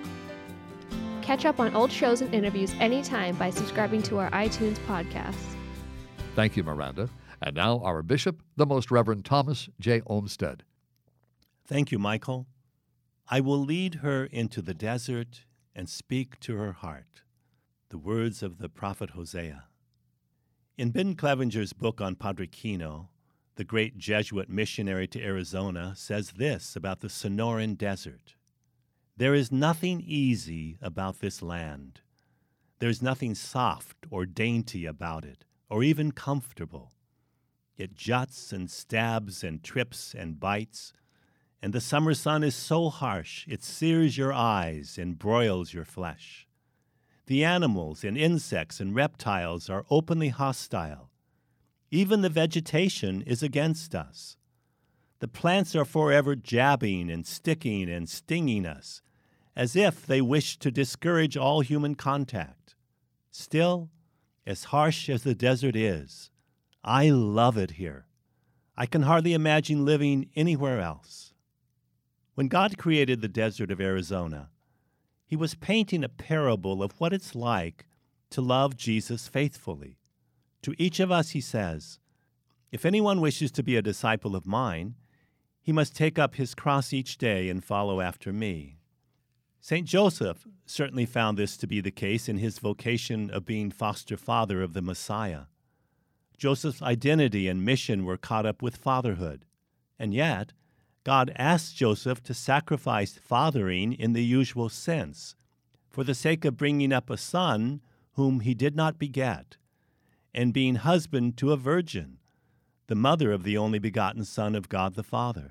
Catch up on old shows and interviews anytime by subscribing to our iTunes podcast. Thank you, Miranda. And now our bishop, the Most Reverend Thomas J. Olmsted. Thank you, Michael. I will lead her into the desert and speak to her heart. The words of the prophet Hosea. In Ben Clevenger's book on Padre Kino, the great Jesuit missionary to Arizona, says this about the Sonoran Desert. There is nothing easy about this land. There's nothing soft or dainty about it, or even comfortable. It juts and stabs and trips and bites, and the summer sun is so harsh it sears your eyes and broils your flesh. The animals and insects and reptiles are openly hostile. Even the vegetation is against us. The plants are forever jabbing and sticking and stinging us, as if they wish to discourage all human contact. Still, as harsh as the desert is, I love it here. I can hardly imagine living anywhere else. When God created the desert of Arizona, he was painting a parable of what it's like to love Jesus faithfully. To each of us, he says, if anyone wishes to be a disciple of mine, he must take up his cross each day and follow after me. Saint Joseph certainly found this to be the case in his vocation of being foster father of the Messiah. Joseph's identity and mission were caught up with fatherhood, and yet God asked Joseph to sacrifice fathering in the usual sense, for the sake of bringing up a son whom he did not beget, and being husband to a virgin, the mother of the only begotten Son of God the Father.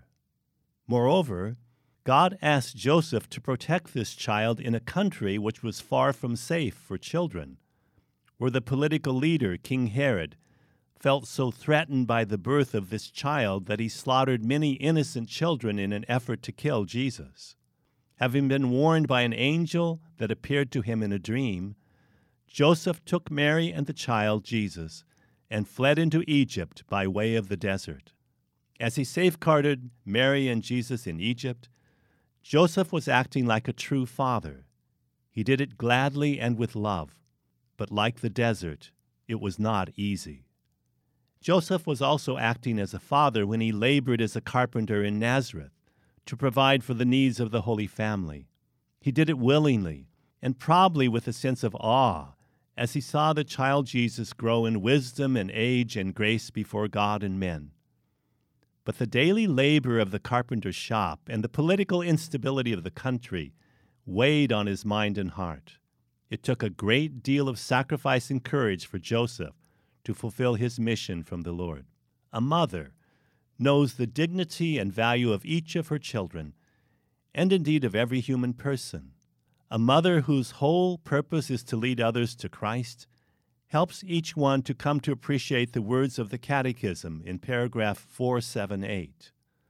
Moreover, God asked Joseph to protect this child in a country which was far from safe for children, where the political leader, King Herod, felt so threatened by the birth of this child that he slaughtered many innocent children in an effort to kill Jesus. Having been warned by an angel that appeared to him in a dream, Joseph took Mary and the child Jesus and fled into Egypt by way of the desert. As he safeguarded Mary and Jesus in Egypt, Joseph was acting like a true father. He did it gladly and with love, but like the desert, it was not easy. Joseph was also acting as a father when he labored as a carpenter in Nazareth to provide for the needs of the Holy Family. He did it willingly and probably with a sense of awe as he saw the child Jesus grow in wisdom and age and grace before God and men. But the daily labor of the carpenter's shop and the political instability of the country weighed on his mind and heart. It took a great deal of sacrifice and courage for Joseph to fulfill his mission from the Lord. A mother knows the dignity and value of each of her children, and indeed of every human person. A mother whose whole purpose is to lead others to Christ helps each one to come to appreciate the words of the Catechism in paragraph four seventy-eight.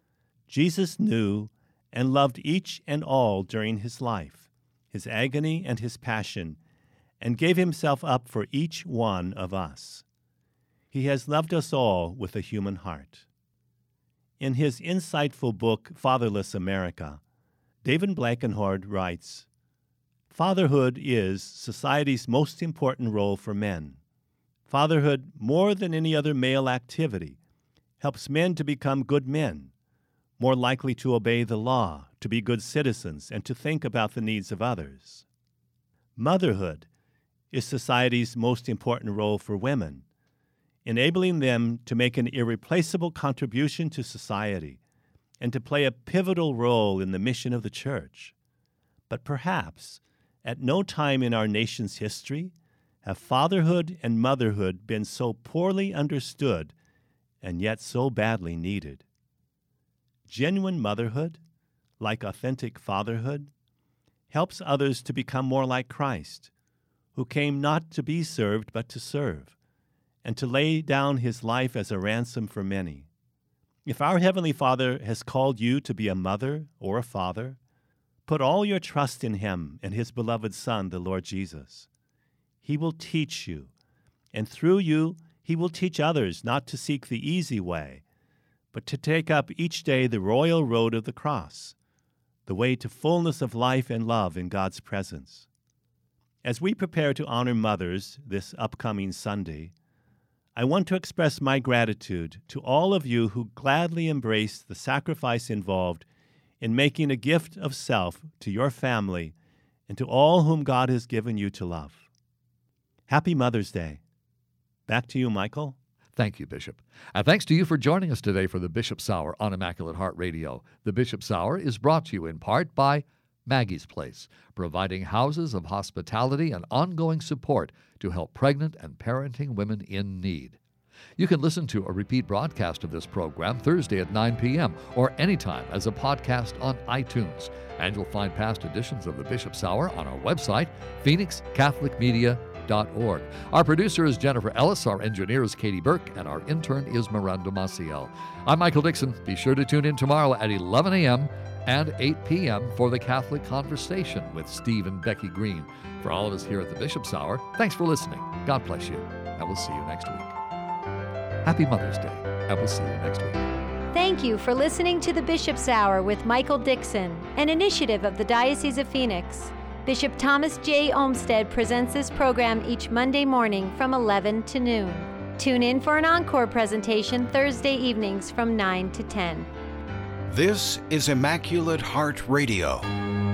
Jesus knew and loved each and all during his life, his agony and his passion, and gave himself up for each one of us. He has loved us all with a human heart. In his insightful book, Fatherless America, David Blankenhorn writes, "Fatherhood is society's most important role for men. Fatherhood, more than any other male activity, helps men to become good men, more likely to obey the law, to be good citizens, and to think about the needs of others. Motherhood is society's most important role for women, enabling them to make an irreplaceable contribution to society and to play a pivotal role in the mission of the Church. But perhaps at no time in our nation's history have fatherhood and motherhood been so poorly understood and yet so badly needed. Genuine motherhood, like authentic fatherhood, helps others to become more like Christ, who came not to be served but to serve, and to lay down his life as a ransom for many. If our Heavenly Father has called you to be a mother or a father, put all your trust in him and his beloved Son, the Lord Jesus. He will teach you, and through you he will teach others not to seek the easy way, but to take up each day the royal road of the cross, the way to fullness of life and love in God's presence. As we prepare to honor mothers this upcoming Sunday, I want to express my gratitude to all of you who gladly embrace the sacrifice involved in making a gift of self to your family and to all whom God has given you to love. Happy Mother's Day. Back to you, Michael. Thank you, Bishop. And thanks to you for joining us today for the Bishop's Hour on Immaculate Heart Radio. The Bishop's Hour is brought to you in part by Maggie's Place, providing houses of hospitality and ongoing support to help pregnant and parenting women in need. You can listen to a repeat broadcast of this program Thursday at nine p.m. or anytime as a podcast on iTunes. And you'll find past editions of the Bishop's Hour on our website, phoenix catholic media dot org. Our producer is Jennifer Ellis, our engineer is Katie Burke, and our intern is Miranda Maciel. I'm Michael Dixon. Be sure to tune in tomorrow at eleven a.m. and eight p.m. for the Catholic Conversation with Steve and Becky Green. For all of us here at the Bishop's Hour, thanks for listening. God bless you, and we'll see you next week. Happy Mother's Day, and we'll see you next week. Thank you for listening to the Bishop's Hour with Michael Dixon, an initiative of the Diocese of Phoenix. Bishop Thomas J. Olmsted presents this program each Monday morning from eleven to noon. Tune in for an encore presentation Thursday evenings from nine to ten. This is Immaculate Heart Radio.